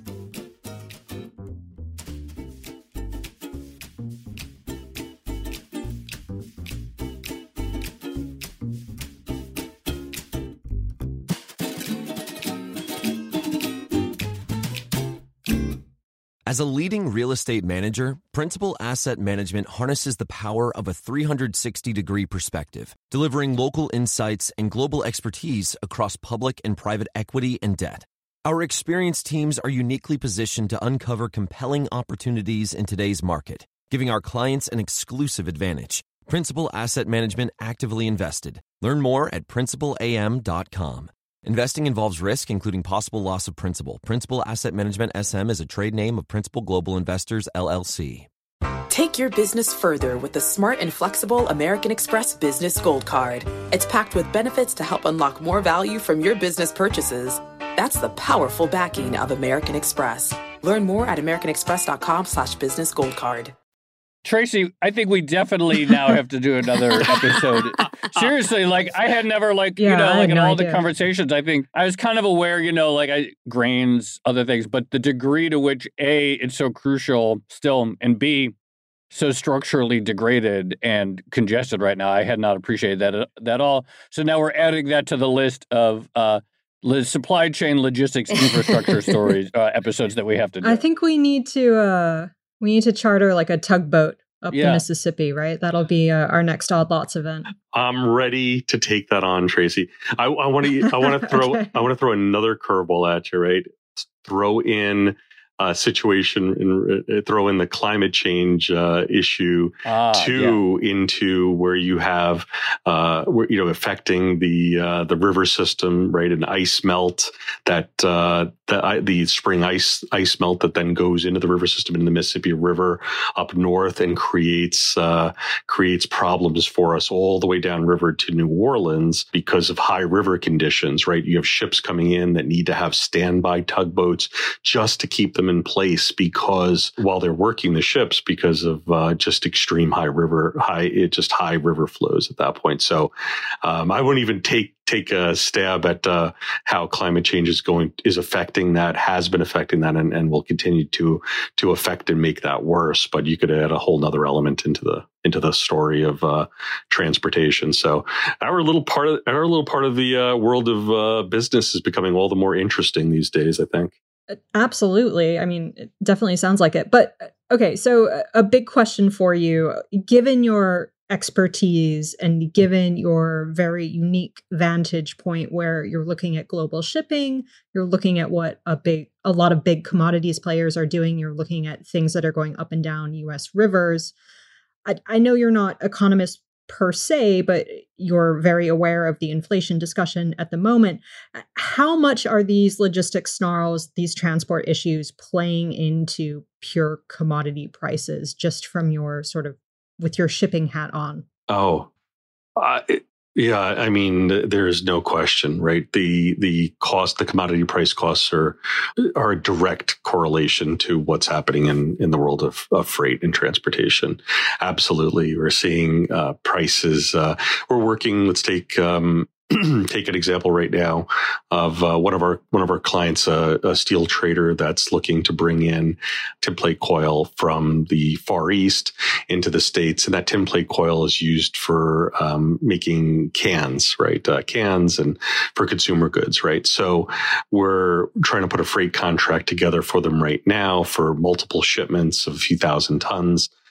As a leading real estate manager, Principal Asset Management harnesses the power of a three hundred sixty degree perspective, delivering local insights and global expertise across public and private equity and debt. Our experienced teams are uniquely positioned to uncover compelling opportunities in today's market, giving our clients an exclusive advantage. Principal Asset Management actively invested. Learn more at principal a m dot com. Investing involves risk, including possible loss of principal. Principal Asset Management S M is a trade name of Principal Global Investors, L L C. Take your business further with the smart and flexible American Express Business Gold Card. It's packed with benefits to help unlock more value from your business purchases. That's the powerful backing of American Express. Learn more at americanexpress.com slash business gold card. Tracy, I think we definitely now have to do another episode. Seriously, like I had never like, Yeah, you know, I like had in no all idea. the conversations, I think I was kind of aware, you know, like I grains, other things, but the degree to which A, it's so crucial still, and B, so structurally degraded and congested right now, I had not appreciated that at that all. So now we're adding that to the list of uh, li- supply chain logistics infrastructure stories, uh, episodes that we have to do. I think we need to uh we need to charter like a tugboat up Yeah. the Mississippi, right? That'll be uh, our next Odd Lots event. I'm ready to take that on, Tracy. I, I want to. I want to throw. Okay. I want to throw another curveball at you. Right? Throw in a situation and uh, throw in the climate change uh, issue Ah, too into where you have, uh, where, you know, affecting the uh, the river system, right? An ice melt that uh, the the spring ice ice melt that then goes into the river system in the Mississippi River up north and creates uh, creates problems for us all the way downriver to New Orleans because of high river conditions, right? You have ships coming in that need to have standby tugboats just to keep them in place because while they're working the ships because of uh, just extreme high river, high, it just high river flows at that point. So um, I wouldn't even take take a stab at uh, how climate change is going is affecting that, has been affecting that, and, and will continue to to affect and make that worse. But you could add a whole nother element into the into the story of uh, transportation. So our little part of our little part of the uh, world of uh, business is becoming all the more interesting these days, I think. Absolutely. I mean, it definitely sounds like it. But okay, so a- a big question for you, given your expertise and given your very unique vantage point where you're looking at global shipping, you're looking at what a big a lot of big commodities players are doing, you're looking at things that are going up and down U S rivers. I, I know you're not economists per se, but you're very aware of the inflation discussion at the moment. How much are these logistics snarls, these transport issues playing into pure commodity prices just from your sort of with your shipping hat on? Oh, uh, it, yeah. I mean, th- there's no question, right? The the cost, the commodity price costs are are a direct correlation to what's happening in, in the world of, of freight and transportation. Absolutely, we're seeing uh, prices. Uh, we're working. Let's take. Um, Take an example right now of uh, one of our one of our clients, uh, a steel trader that's looking to bring in tinplate coil from the Far East into the States, and that tinplate coil is used for um, making cans, right? Uh, cans and for consumer goods, right? So we're trying to put a freight contract together for them right now for multiple shipments of a few thousand tons.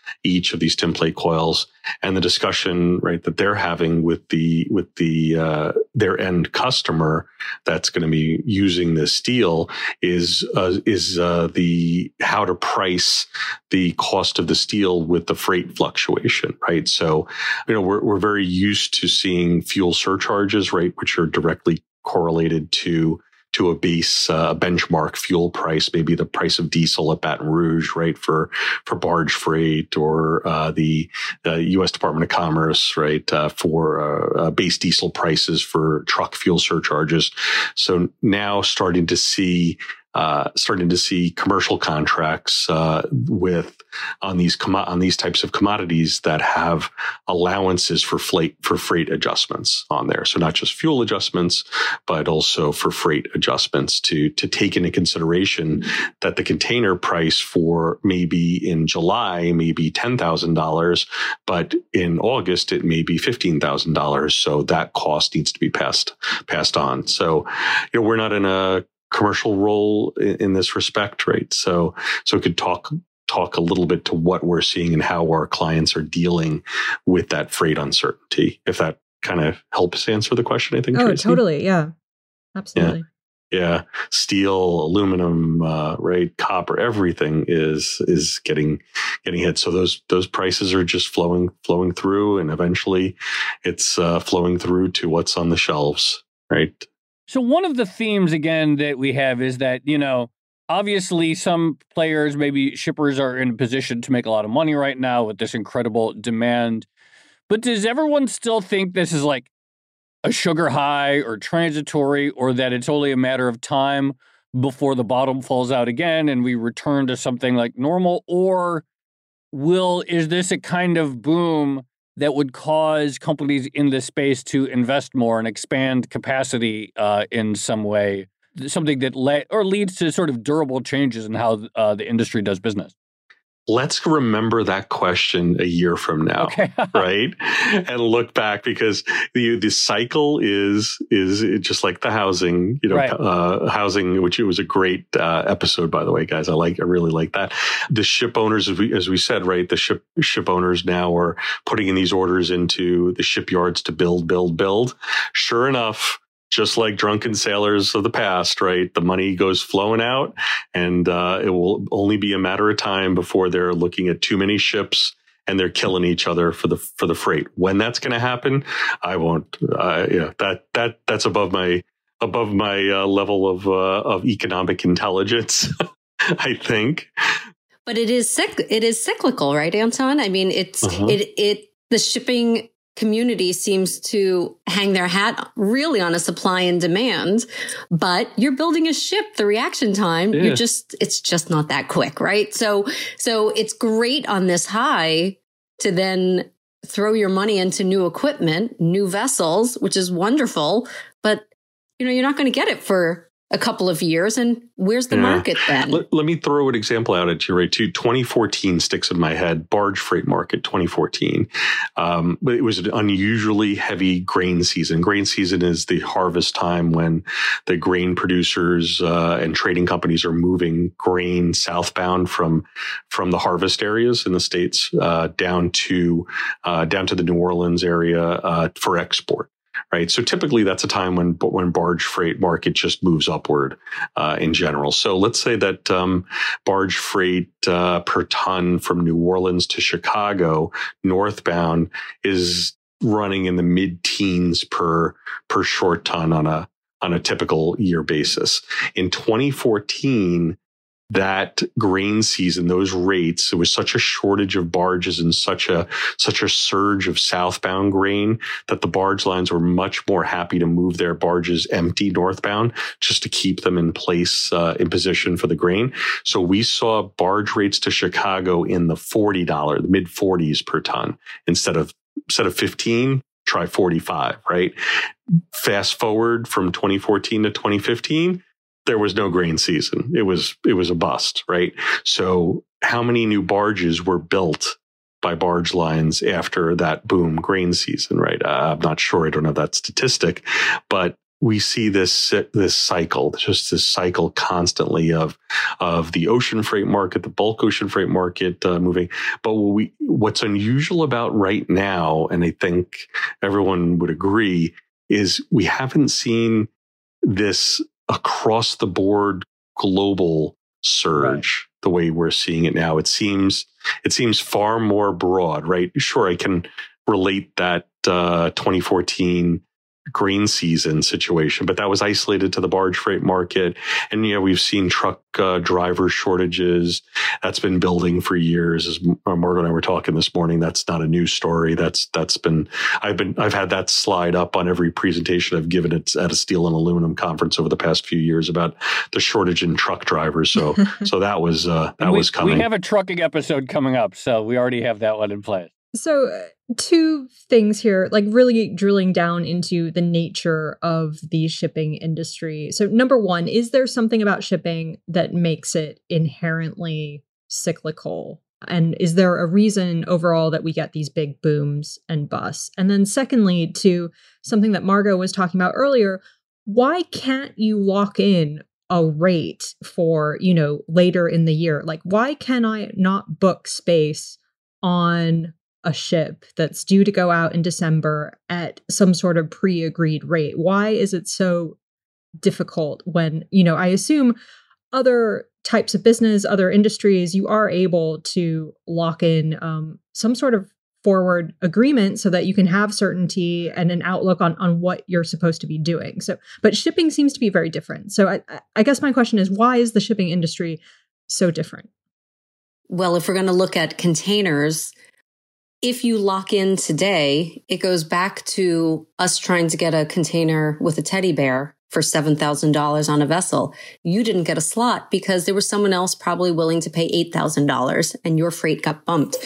each of these tinplate coils. And the discussion, right, that they're having with the with the uh, their end customer that's going to be using this steel is uh, is uh, the how to price the cost of the steel with the freight fluctuation, right? So, you know, we're we're very used to seeing fuel surcharges, right, which are directly correlated to to a base uh, benchmark fuel price, maybe the price of diesel at Baton Rouge, right, for for barge freight, or uh, the uh, U S Department of Commerce, right, uh, for uh, uh, base diesel prices for truck fuel surcharges. So now starting to see uh, starting to see commercial contracts uh, with on these com- on these types of commodities that have allowances for freight for freight adjustments on there. So not just fuel adjustments, but also for freight adjustments to to take into consideration that the container price for maybe in July may be ten thousand dollars, but in August it may be fifteen thousand dollars. So that cost needs to be passed passed on. So, you know, we're not in a commercial role in, in this respect, right? So, so it could talk talk a little bit to what we're seeing and how our clients are dealing with that freight uncertainty. If that kind of helps answer the question, I think. Oh, Tracy. totally, yeah, absolutely. Yeah, yeah. Steel, aluminum, uh, right, copper, everything is is getting getting hit. So those those prices are just flowing flowing through, and eventually, it's uh, flowing through to what's on the shelves, right? So one of the themes, again, that we have is that, you know, obviously some players, maybe shippers, are in a position to make a lot of money right now with this incredible demand. But does everyone still think this is like a sugar high or transitory, or that it's only a matter of time before the bottom falls out again and we return to something like normal? Or will is this a kind of boom that would cause companies in this space to invest more and expand capacity uh, in some way, something that le- or leads to sort of durable changes in how uh, the industry does business? Let's remember that question a year from now, okay. right? And look back, because the the cycle is is just like the housing, you know, right. uh, housing, which it was a great uh, episode, by the way, guys. I like, I really like that. The ship owners, as we as we said, right, the ship ship owners now are putting in these orders into the shipyards to build, build, build. Sure enough, just like drunken sailors of the past, right? The money goes flowing out, and uh, it will only be a matter of time before they're looking at too many ships and they're killing each other for the for the freight. When that's going to happen, I won't. Uh, yeah, that that that's above my above my uh, level of uh, of economic intelligence, I think. But it is cyc- it is cyclical, right, Anton? I mean, it's uh-huh. it it the shipping community seems to hang their hat really on a supply and demand, but you're building a ship. The reaction time, yeah. you're just, it's just not that quick, right? So, so it's great on this high to then throw your money into new equipment, new vessels, which is wonderful, but you know, you're not going to get it for a couple of years. And where's the yeah. market then? Let, let me throw an example out at you, right? too. twenty fourteen sticks in my head, barge freight market, twenty fourteen. Um, but it was an unusually heavy grain season. Grain season is the harvest time when the grain producers uh, and trading companies are moving grain southbound from from the harvest areas in the States uh, down to uh, down to the New Orleans area uh, for export. Right. So typically that's a time when when barge freight market just moves upward uh, in general. So let's say that um, barge freight uh, per ton from New Orleans to Chicago northbound is running in the mid-teens per per short ton on a on a typical year basis. In twenty fourteen, that grain season, those rates, there was such a shortage of barges and such a such a surge of southbound grain that the barge lines were much more happy to move their barges empty northbound just to keep them in place, uh, in position for the grain. So we saw barge rates to Chicago in the forty dollars, the mid forties per ton instead of instead of fifteen. Try forty-five, right? Fast forward from twenty fourteen to twenty fifteen. There was no grain season. It was it was a bust, right? So how many new barges were built by barge lines after that boom grain season, right? Uh, I'm not sure. I don't know that statistic, but we see this this cycle, just this cycle constantly of of the ocean freight market, the bulk ocean freight market uh, moving. But what we what's unusual about right now, and I think everyone would agree, is we haven't seen this across the board global surge right. the way we're seeing it now. It seems it seems far more broad, right? Sure, I can relate that uh, twenty fourteen grain season situation, but that was isolated to the barge freight market. And, you know, we've seen truck uh, driver shortages. That's been building for years. As Margot and I were talking this morning, that's not a new story. That's, that's been, I've been, I've had that slide up on every presentation I've given it at a steel and aluminum conference over the past few years about the shortage in truck drivers. So, so that was, uh, that we, was coming. We have a trucking episode coming up, so we already have that one in place. So uh, two things here, like really drilling down into the nature of the shipping industry. So number one, is there something about shipping that makes it inherently cyclical? And is there a reason overall that we get these big booms and busts? And then secondly, to something that Margot was talking about earlier, why can't you lock in a rate for, you know, later in the year? Like, why can I not book space on a ship that's due to go out in December at some sort of pre-agreed rate? Why is it so difficult when, you know, I assume other types of business, other industries, you are able to lock in um, some sort of forward agreement so that you can have certainty and an outlook on, on what you're supposed to be doing. So, but shipping seems to be very different. So I, I guess my question is, why is the shipping industry so different? Well, if we're going to look at containers, if you lock in today, it goes back to us trying to get a container with a teddy bear for seven thousand dollars on a vessel. You didn't get a slot because there was someone else probably willing to pay eight thousand dollars and your freight got bumped.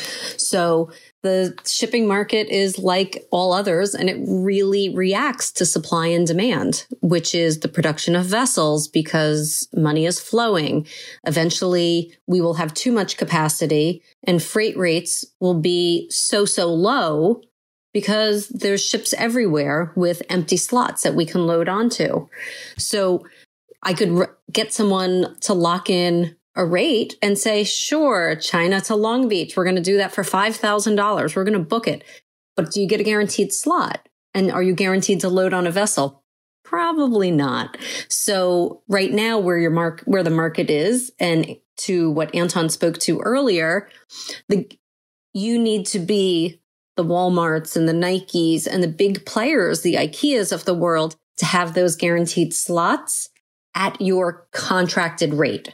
So the shipping market is like all others, and it really reacts to supply and demand, which is the production of vessels because money is flowing. Eventually, we will have too much capacity and freight rates will be so, so low because there's ships everywhere with empty slots that we can load onto. So I could r- get someone to lock in a rate and say, sure, China to Long Beach, we're going to do that for five thousand dollars. We're going to book it. But do you get a guaranteed slot? And are you guaranteed to load on a vessel? Probably not. So right now where your mark, where the market is, and to what Anton spoke to earlier, the, you need to be the Walmarts and the Nikes and the big players, the IKEAs of the world, to have those guaranteed slots at your contracted rate.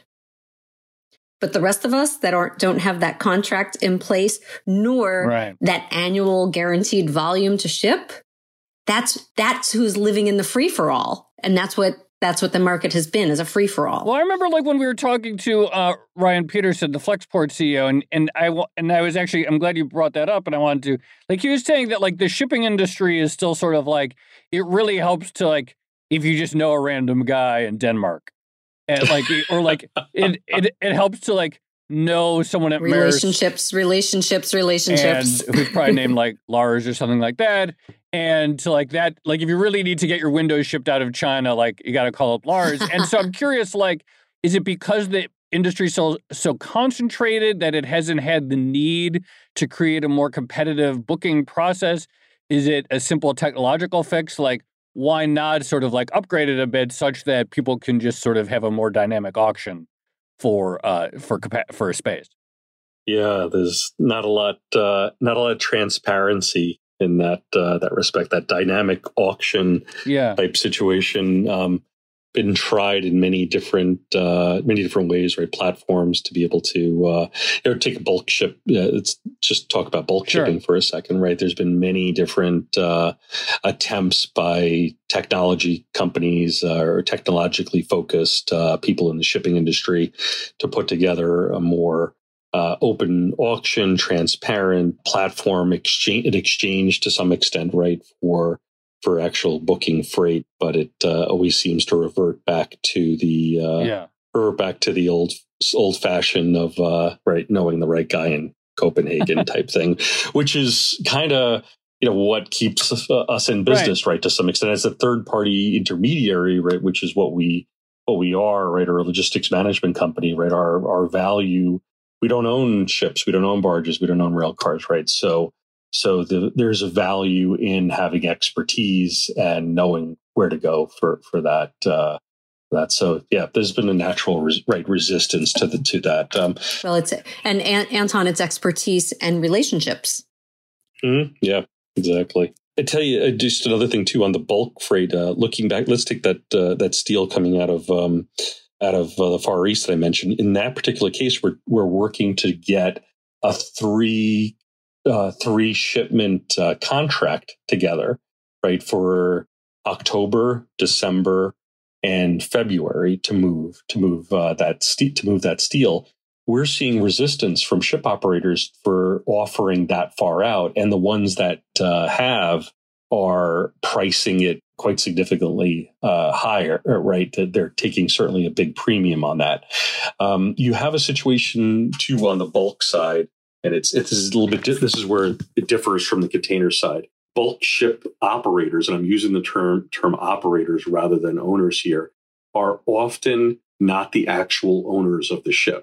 But the rest of us that aren't, don't have that contract in place, nor right. that annual guaranteed volume to ship, that's, that's who's living in the free for all. And that's what, that's what the market has been, as a free for all. Well, I remember like when we were talking to uh, Ryan Peterson, the Flexport C E O, and, and I, and I was actually, I'm glad you brought that up, and I wanted to, like, he was saying that like the shipping industry is still sort of like, it really helps to like, if you just know a random guy in Denmark. And like, or like, it, it it helps to like know someone at relationships, Maersk, relationships, relationships, and who's probably named like Lars or something like that. And to like that, like if you really need to get your windows shipped out of China, like you got to call up Lars. And so I'm curious, like, is it because the industry is so so concentrated that it hasn't had the need to create a more competitive booking process? Is it a simple technological fix, like? Why not sort of like upgrade it a bit such that people can just sort of have a more dynamic auction for uh for capa- for a space? Yeah, there's not a lot uh, not a lot of transparency in that uh, that respect. That dynamic auction yeah. type situation um, been tried in many different uh, many different ways, right? Platforms to be able to uh, you know, take a bulk ship. Uh, let's just talk about bulk sure. shipping for a second, right? There's been many different uh, attempts by technology companies uh, or technologically focused uh, people in the shipping industry to put together a more uh, open auction, transparent platform exchange, an exchange to some extent, right? For for actual booking freight, but it uh, always seems to revert back to the uh, yeah. revert back to the old old fashioned of uh, right knowing the right guy in Copenhagen type thing, which is kind of, you know, what keeps us in business, right. right, to some extent, as a third party intermediary, right, which is what we what we are, right, or a logistics management company, right. Our our value, we don't own ships, we don't own barges, we don't own rail cars, right. So so the, there's a value in having expertise and knowing where to go for for that. Uh, that so yeah, there's been a natural res, right resistance to the to that. Um, well, it's and Anton, it's expertise and relationships. Mm-hmm. Yeah. Exactly. I tell you, uh, just another thing too on the bulk freight. Uh, looking back, let's take that uh, that steel coming out of um, out of uh, the Far East that I mentioned. In that particular case, we're we're working to get a three uh, three shipment uh, contract together, right, for October, December, and February to move to move uh, that ste- to move that steel. We're seeing resistance from ship operators for offering that far out. And the ones that uh, have are pricing it quite significantly uh, higher, right? They're taking certainly a big premium on that. Um, you have a situation too on the bulk side, and it's it's a little bit, this is where it differs from the container side. Bulk ship operators, and I'm using the term term operators rather than owners here, are often not the actual owners of the ship.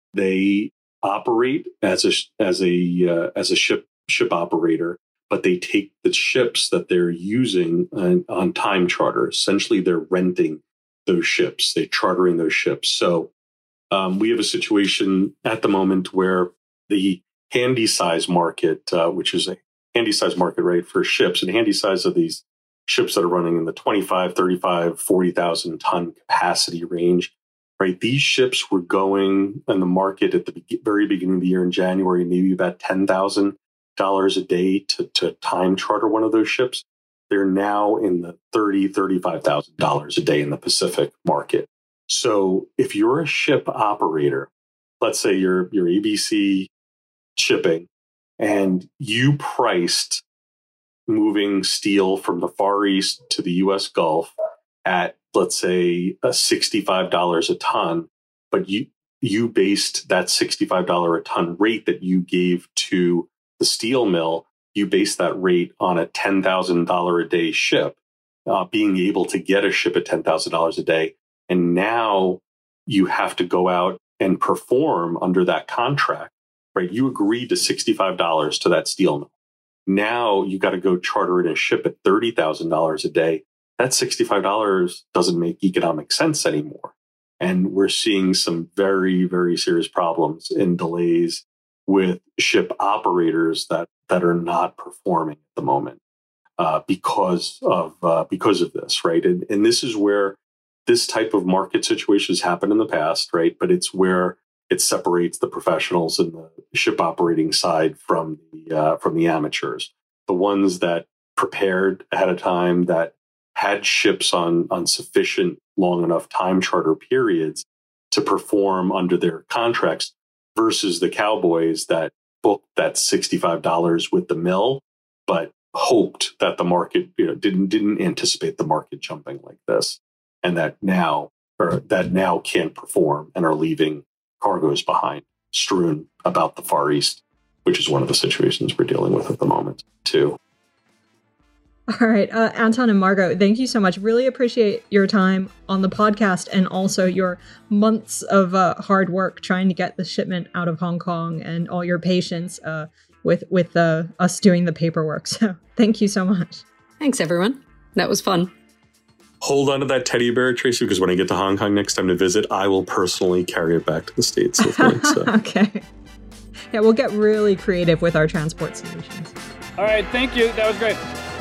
They operate as a as a uh, as a ship ship operator, but they take the ships that they're using on, on time charter. Essentially, they're renting those ships. They're chartering those ships. So um, we have a situation at the moment where the handy size market, uh, which is a handy size market rate for ships, and handy size of these ships that are running in the twenty-five, thirty-five, forty thousand ton capacity range. Right, these ships were going in the market at the be- very beginning of the year in January, maybe about ten thousand dollars a day to, to time charter one of those ships. They're now in the thirty thousand dollars, thirty-five thousand dollars a day in the Pacific market. So if you're a ship operator, let's say you're, you're A B C Shipping, and you priced moving steel from the Far East to the U S Gulf at, let's say, a sixty-five dollars a ton, but you you based that sixty-five dollars a ton rate that you gave to the steel mill, you based that rate on a ten thousand dollars a day ship, uh, being able to get a ship at ten thousand dollars a day. And now you have to go out and perform under that contract, right? You agreed to sixty-five dollars to that steel mill. Now you got to go charter in a ship at thirty thousand dollars a day. That sixty-five dollars doesn't make economic sense anymore. And we're seeing some very, very serious problems and delays with ship operators that, that are not performing at the moment uh, because of uh, because of this, right? And, and this is where this type of market situation has happened in the past, right? But it's where it separates the professionals in the ship operating side from the uh, from the amateurs, the ones that prepared ahead of time, that had ships on, on sufficient long enough time charter periods to perform under their contracts, versus the cowboys that booked that sixty-five dollars with the mill, but hoped that the market, you know, didn't didn't anticipate the market jumping like this, and that now or that now can't perform and are leaving cargoes behind strewn about the Far East, which is one of the situations we're dealing with at the moment too. All right, uh, Anton and Margot, thank you so much. Really appreciate your time on the podcast and also your months of uh, hard work trying to get the shipment out of Hong Kong and all your patience uh, with with uh, us doing the paperwork. So thank you so much. Thanks, everyone. That was fun. Hold on to that teddy bear, Tracy, because when I get to Hong Kong next time to visit, I will personally carry it back to the States with me. So. Okay. Yeah, we'll get really creative with our transport solutions. All right, thank you. That was great.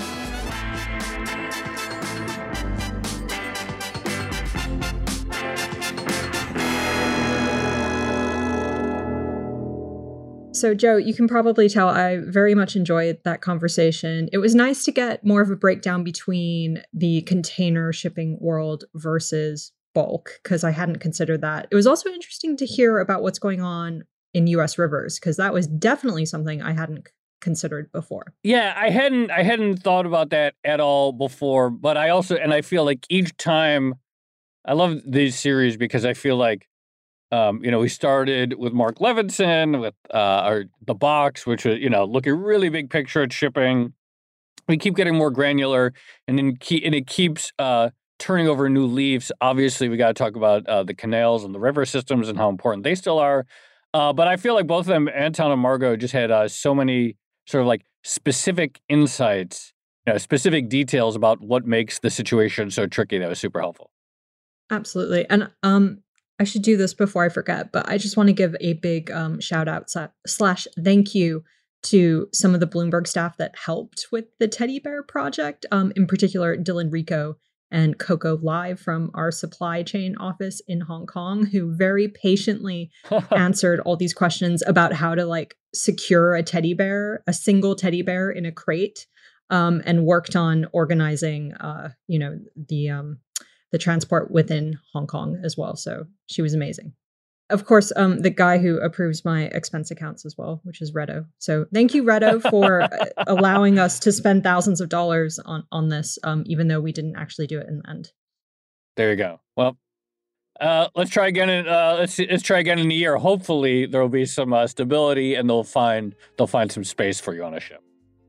So, Joe, you can probably tell I very much enjoyed that conversation. It was nice to get more of a breakdown between the container shipping world versus bulk, because I hadn't considered that. It was also interesting to hear about what's going on in U S rivers, because that was definitely something I hadn't considered before. Yeah, I hadn't I hadn't thought about that at all before, but I also, and I feel like each time, I love these series because I feel like Um, you know, we started with Mark Levinson with uh, our the box, which was, you know, looking really big picture at shipping. we keep getting more granular, and then keep, and it keeps uh, turning over new leaves. Obviously, we got to talk about uh, the canals and the river systems and how important they still are. Uh, but I feel like both of them, Anton and Margot, just had uh, so many sort of like specific insights, you know, specific details about what makes the situation so tricky. That was super helpful. Absolutely. And um, I should do this before I forget, but I just want to give a big um, shout out slash thank you to some of the Bloomberg staff that helped with the teddy bear project, um, in particular, Dylan Rico and Coco Live from our supply chain office in Hong Kong, who very patiently answered all these questions about how to like secure a teddy bear, a single teddy bear in a crate, um, and worked on organizing, uh, you know, the um, the transport within Hong Kong as well. So she was amazing. Of course, um, the guy who approves my expense accounts as well, which is Redo. So thank you, Redo, for allowing us to spend thousands of dollars on, on this, um, even though we didn't actually do it in the end. There you go. Well, uh, let's try again. In, uh, let's let's try again in a year. Hopefully, there will be some uh, stability, and they'll find they'll find some space for you on a ship.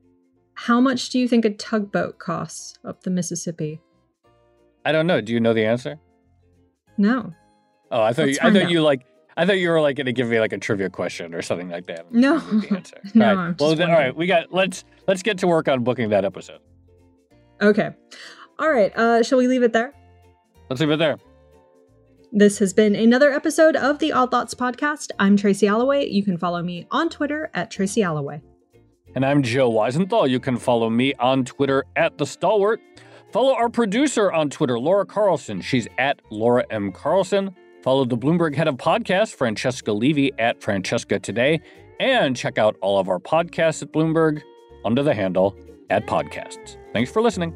How much do you think a tugboat costs up the Mississippi? I don't know. Do you know the answer? No. Oh, I thought Let's you, I thought out. you like I thought you were like going to give me like a trivia question or something like that. No, The answer. no. All right. I'm Well, just then, all right. We got let's let's get to work on booking that episode. Okay. All right. Uh, shall we leave it there? Let's leave it there. This has been another episode of the Odd Lots podcast. I'm Tracy Alloway. You can follow me on Twitter at Tracy Alloway. And I'm Joe Weisenthal. You can follow me on Twitter at The Stalwart. Follow our producer on Twitter, Laura Carlson. She's at Laura M. Carlson. Follow the Bloomberg head of podcast, Francesca Levy, at Francesca Today. And check out all of our podcasts at Bloomberg under the handle at Podcasts. Thanks for listening.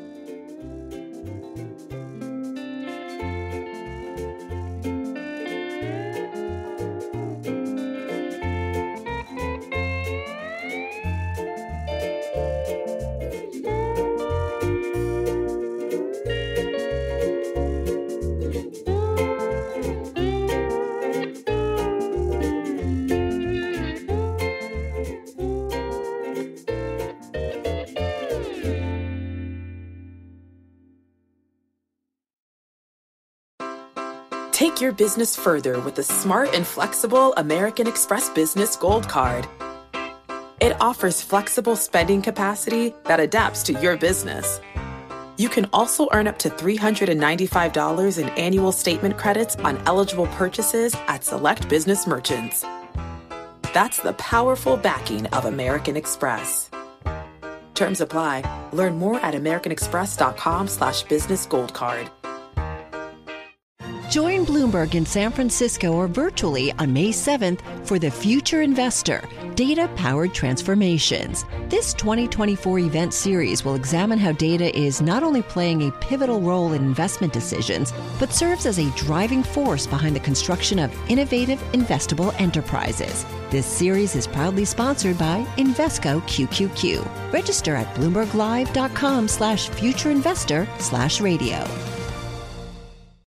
Take your business further with the smart and flexible American Express Business Gold Card. It offers flexible spending capacity that adapts to your business. You can also earn up to three hundred ninety-five dollars in annual statement credits on eligible purchases at select business merchants. That's the powerful backing of American Express. Terms apply. Learn more at americanexpress.com slash business gold card. Join Bloomberg in San Francisco or virtually on May seventh for The Future Investor, Data-Powered Transformations. This twenty twenty-four event series will examine how data is not only playing a pivotal role in investment decisions, but serves as a driving force behind the construction of innovative, investable enterprises. This series is proudly sponsored by Invesco Q Q Q. Register at bloomberglive.com slash futureinvestor slash radio.